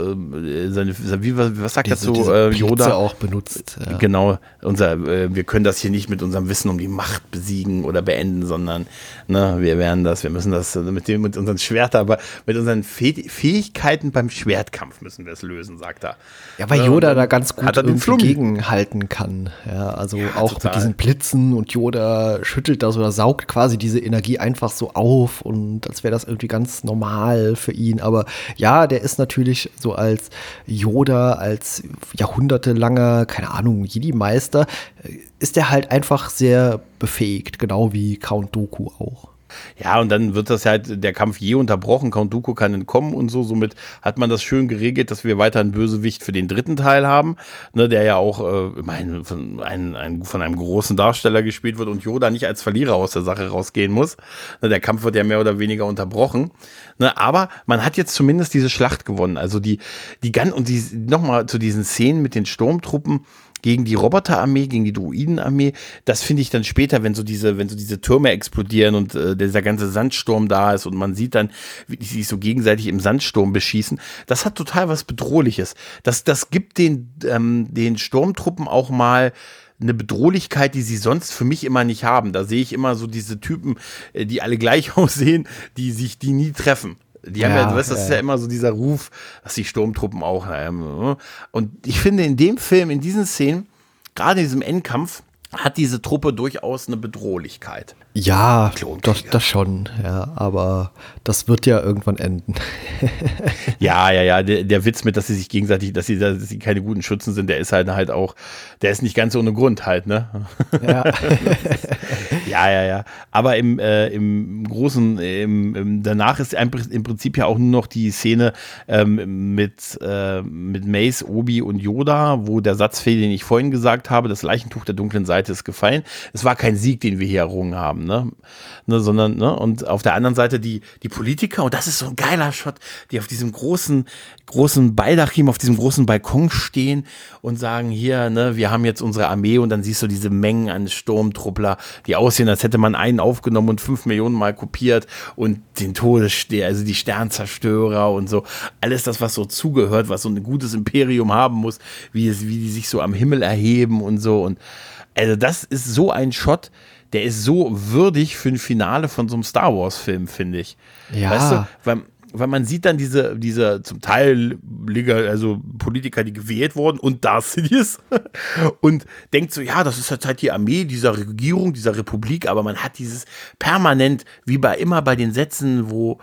was sagt er zu Yoda? Auch benutzt. Ja. Genau. Wir können das hier nicht mit unserem Wissen um die Macht besiegen oder beenden, sondern, ne, wir müssen das mit unseren Schwertern, aber mit unseren Fähigkeiten beim Schwertkampf müssen wir es lösen, sagt er. Ja, weil Yoda da ganz gut irgendwie gegenhalten kann. Ja, also ja, auch total. Mit diesen Blitzen, und Yoda schüttelt das oder saugt quasi diese Energie einfach so auf, und als wäre das irgendwie ganz normal für ihn. Aber ja, der ist natürlich so als Yoda, als jahrhundertelanger, keine Ahnung, Jedi-Meister, ist der halt einfach sehr befähigt, genau wie Count Dooku auch. Ja, und dann wird das halt der Kampf je unterbrochen. Count Dooku kann entkommen und so. Somit hat man das schön geregelt, dass wir weiter einen Bösewicht für den dritten Teil haben, ne, der ja auch von einem großen Darsteller gespielt wird und Yoda nicht als Verlierer aus der Sache rausgehen muss. Ne, der Kampf wird ja mehr oder weniger unterbrochen. Ne, aber man hat jetzt zumindest diese Schlacht gewonnen. Also nochmal zu diesen Szenen mit den Sturmtruppen gegen die Roboterarmee, gegen die Droidenarmee, das finde ich dann später, wenn so diese Türme explodieren und dieser ganze Sandsturm da ist und man sieht dann, wie die sich so gegenseitig im Sandsturm beschießen, das hat total was Bedrohliches. Das gibt den Sturmtruppen auch mal eine Bedrohlichkeit, die sie sonst für mich immer nicht haben. Da sehe ich immer so diese Typen, die alle gleich aussehen, die nie treffen. Die haben ja, du weißt, das ist ja immer so dieser Ruf, dass die Sturmtruppen auch haben. Und ich finde, in dem Film, in diesen Szenen, gerade in diesem Endkampf, hat diese Truppe durchaus eine Bedrohlichkeit. Ja, das schon, ja, aber das wird ja irgendwann enden. Ja, der Witz mit, dass sie sich gegenseitig, dass sie keine guten Schützen sind, der ist halt auch, der ist nicht ganz ohne Grund halt, ne? Ja. Ja. Aber im Großen, danach ist im Prinzip ja auch nur noch die Szene mit Mace, Obi und Yoda, wo der Satz fehlt, den ich vorhin gesagt habe, das Leichentuch der dunklen Seite ist gefallen. Es war kein Sieg, den wir hier errungen haben, ne, sondern, ne, und auf der anderen Seite die Politiker, und das ist so ein geiler Shot, die auf diesem großen Baldachin, auf diesem großen Balkon stehen und sagen, hier, ne, wir haben jetzt unsere Armee, und dann siehst du diese Mengen an Sturmtruppler, die aussehen, als hätte man einen aufgenommen und 5 Millionen Mal kopiert, und den also die Sternzerstörer und so, alles das, was so zugehört, was so ein gutes Imperium haben muss, wie die sich so am Himmel erheben und so, und also das ist so ein Shot, der ist so würdig für ein Finale von so einem Star-Wars-Film, finde ich. Ja. Weißt du, weil man sieht dann diese zum Teil also Politiker, die gewählt wurden und Darth Sidious und denkt so, ja, das ist halt die Armee dieser Regierung, dieser Republik, aber man hat dieses permanent, wie immer bei den Sätzen, wo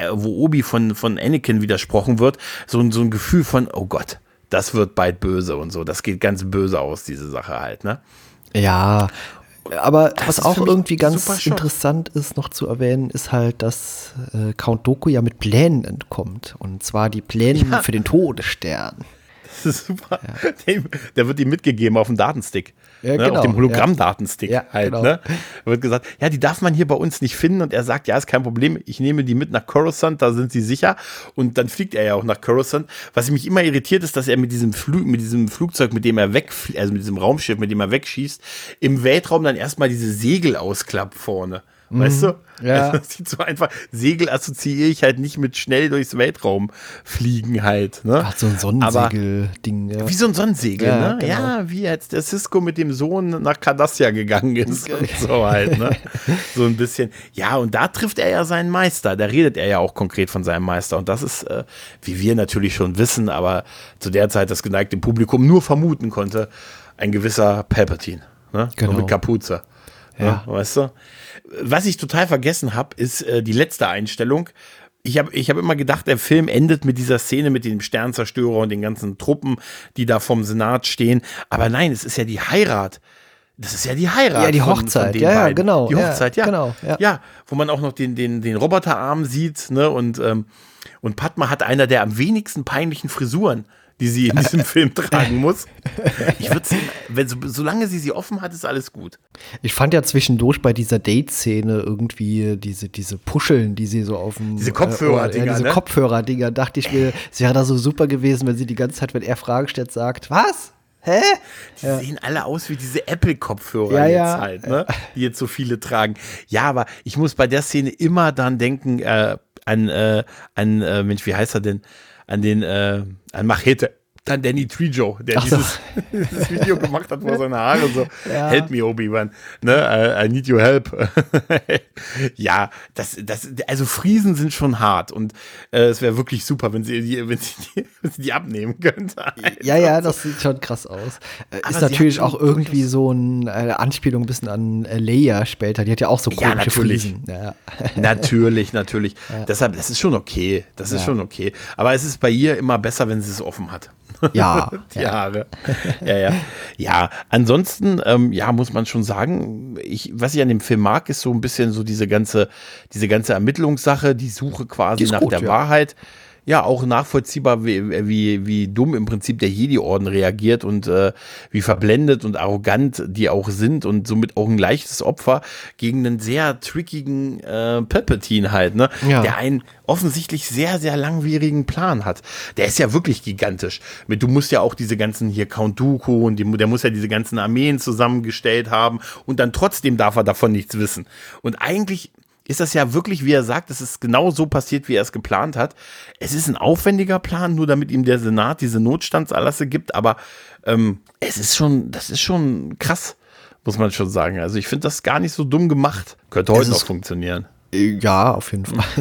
Obi von Anakin widersprochen wird, so ein Gefühl von, oh Gott, das wird bald böse und so, das geht ganz böse aus, diese Sache halt, ne? Ja, aber das was auch irgendwie ganz super Shot. interessant ist, noch zu erwähnen, ist halt, dass Count Dooku ja mit Plänen entkommt. Und zwar die Pläne für den Todesstern. Das ist super. Ja. Der wird ihm mitgegeben auf dem Datenstick. Ja, ne, genau. Auf dem Hologramm-Datenstick halt. Genau. Ne? Da wird gesagt, ja, die darf man hier bei uns nicht finden. Und er sagt, ja, ist kein Problem, ich nehme die mit nach Coruscant, da sind sie sicher. Und dann fliegt er ja auch nach Coruscant. Was mich immer irritiert ist, dass er mit diesem Flugzeug, mit dem er wegfliegt, also mit diesem Raumschiff, mit dem er wegschießt, im Weltraum dann erstmal diese Segel ausklappt vorne. Weißt du? Ja. Das sieht so einfach, Segel assoziiere ich halt nicht mit schnell durchs Weltraum fliegen halt. Ne? Ach, so ein Sonnensegel-Ding. Ja. Wie so ein Sonnensegel, Ja, ne? genau. Ja, wie als der Cisco mit dem Sohn nach Cardassia gegangen ist und so halt, ne? So ein bisschen. Ja, und da trifft er ja seinen Meister. Da redet er ja auch konkret von seinem Meister. Und das ist, wie wir natürlich schon wissen, aber zu der Zeit das geneigte Publikum nur vermuten konnte, ein gewisser Palpatine, ne? Genau. So mit Kapuze. Ja. Ne? Weißt du? Was ich total vergessen habe, ist die letzte Einstellung. Ich hab immer gedacht, der Film endet mit dieser Szene mit dem Sternzerstörer und den ganzen Truppen, die da vom Senat stehen. Aber nein, es ist ja die Heirat. Das ist ja die Heirat. Ja, die von Hochzeit. den Ja, beiden. genau. Die Hochzeit, ja. Genau, ja. Ja, wo man auch noch den Roboterarm sieht, ne? Und Padma hat einer der am wenigsten peinlichen Frisuren, die sie in diesem Film tragen muss. Ich würde solange sie offen hat, ist alles gut. Ich fand ja zwischendurch bei dieser Date-Szene irgendwie diese Puscheln, die sie so auf dem Diese Kopfhörer-Dinger, diese ne? Kopfhörer-Dinger, dachte ich mir, es wäre da so super gewesen, wenn sie die ganze Zeit, wenn er Fragen stellt, sagt, was? Hä? Die sehen alle aus wie diese Apple-Kopfhörer Ja, jetzt ja. halt, ne? Die jetzt so viele tragen. Ja, aber ich muss bei der Szene immer dann denken an Mensch, wie heißt er denn? An Machete. Dann Danny Trejo, der dieses Video gemacht hat, wo seine Haare so, help me, Obi-Wan, ne, I need your help. Ja, also Friesen sind schon hart und es wäre wirklich super, wenn sie die abnehmen könnte. Ja, das sieht schon krass aus. Ist natürlich auch irgendwie so eine Anspielung ein bisschen an Leia später, die hat ja auch so komische natürlich. Friesen. Ja. Natürlich. Ja. Deshalb, das ist schon okay. Aber es ist bei ihr immer besser, wenn sie es offen hat. Ja. Die Haare. Ja. Ansonsten, muss man schon sagen, was ich an dem Film mag, ist so ein bisschen so diese ganze Ermittlungssache, die Suche quasi nach der Wahrheit. Ja, auch nachvollziehbar, wie dumm im Prinzip der Jedi-Orden reagiert und wie verblendet und arrogant die auch sind und somit auch ein leichtes Opfer gegen einen sehr trickigen Palpatine halt, ne? Ja. Der einen offensichtlich sehr, sehr langwierigen Plan hat. Der ist ja wirklich gigantisch. Du musst ja auch diese ganzen hier Count Dooku und der muss ja diese ganzen Armeen zusammengestellt haben und dann trotzdem darf er davon nichts wissen. Und eigentlich ist das ja wirklich, wie er sagt, es ist genau so passiert, wie er es geplant hat. Es ist ein aufwendiger Plan, nur damit ihm der Senat diese Notstandserlasse gibt, aber das ist schon krass, muss man schon sagen. Also ich finde das gar nicht so dumm gemacht. Könnte heute noch funktionieren. Ja, auf jeden Fall.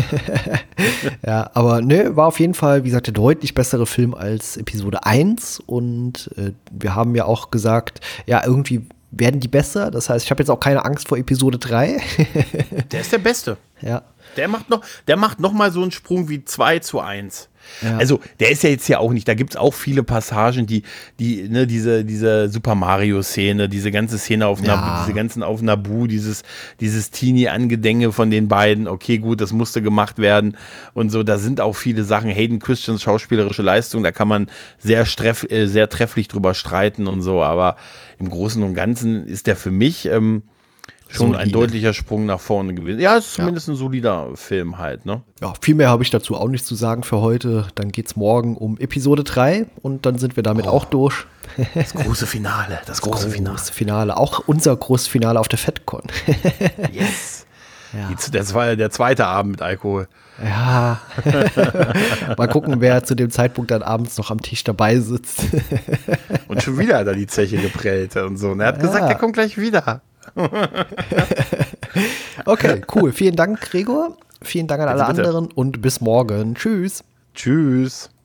Ja, aber war auf jeden Fall, wie gesagt, der deutlich bessere Film als Episode 1 und wir haben ja auch gesagt, ja, irgendwie werden die besser. Das heißt, ich habe jetzt auch keine Angst vor Episode 3. Der ist der Beste. Ja. Der macht noch mal so einen Sprung wie 2:1. Ja. Also, der ist ja jetzt ja auch nicht, da gibt es auch viele Passagen, die diese Super Mario-Szene, diese ganze Szene auf Naboo, diese ganzen auf Naboo, dieses Teenie-Angedänge von den beiden, okay, gut, das musste gemacht werden und so, da sind auch viele Sachen, Hayden Christians schauspielerische Leistung, da kann man sehr trefflich drüber streiten und so, aber im Großen und Ganzen ist der für mich schon ein deutlicher Sprung nach vorne gewesen. Ja, es ist zumindest ein solider Film halt, ne? Ja, viel mehr habe ich dazu auch nicht zu sagen für heute. Dann geht's morgen um Episode 3 und dann sind wir damit auch durch. Das große Finale, das große Finale. Auch unser großes Finale auf der FedCon. Yes. Ja. Das war ja der zweite Abend mit Alkohol. Ja. Mal gucken, wer zu dem Zeitpunkt dann abends noch am Tisch dabei sitzt. Und schon wieder hat er die Zeche geprellt und so. Und er hat gesagt, er kommt gleich wieder. Okay, cool. Vielen Dank, Gregor. Vielen Dank an alle bitte. anderen und bis morgen. Tschüss. Tschüss.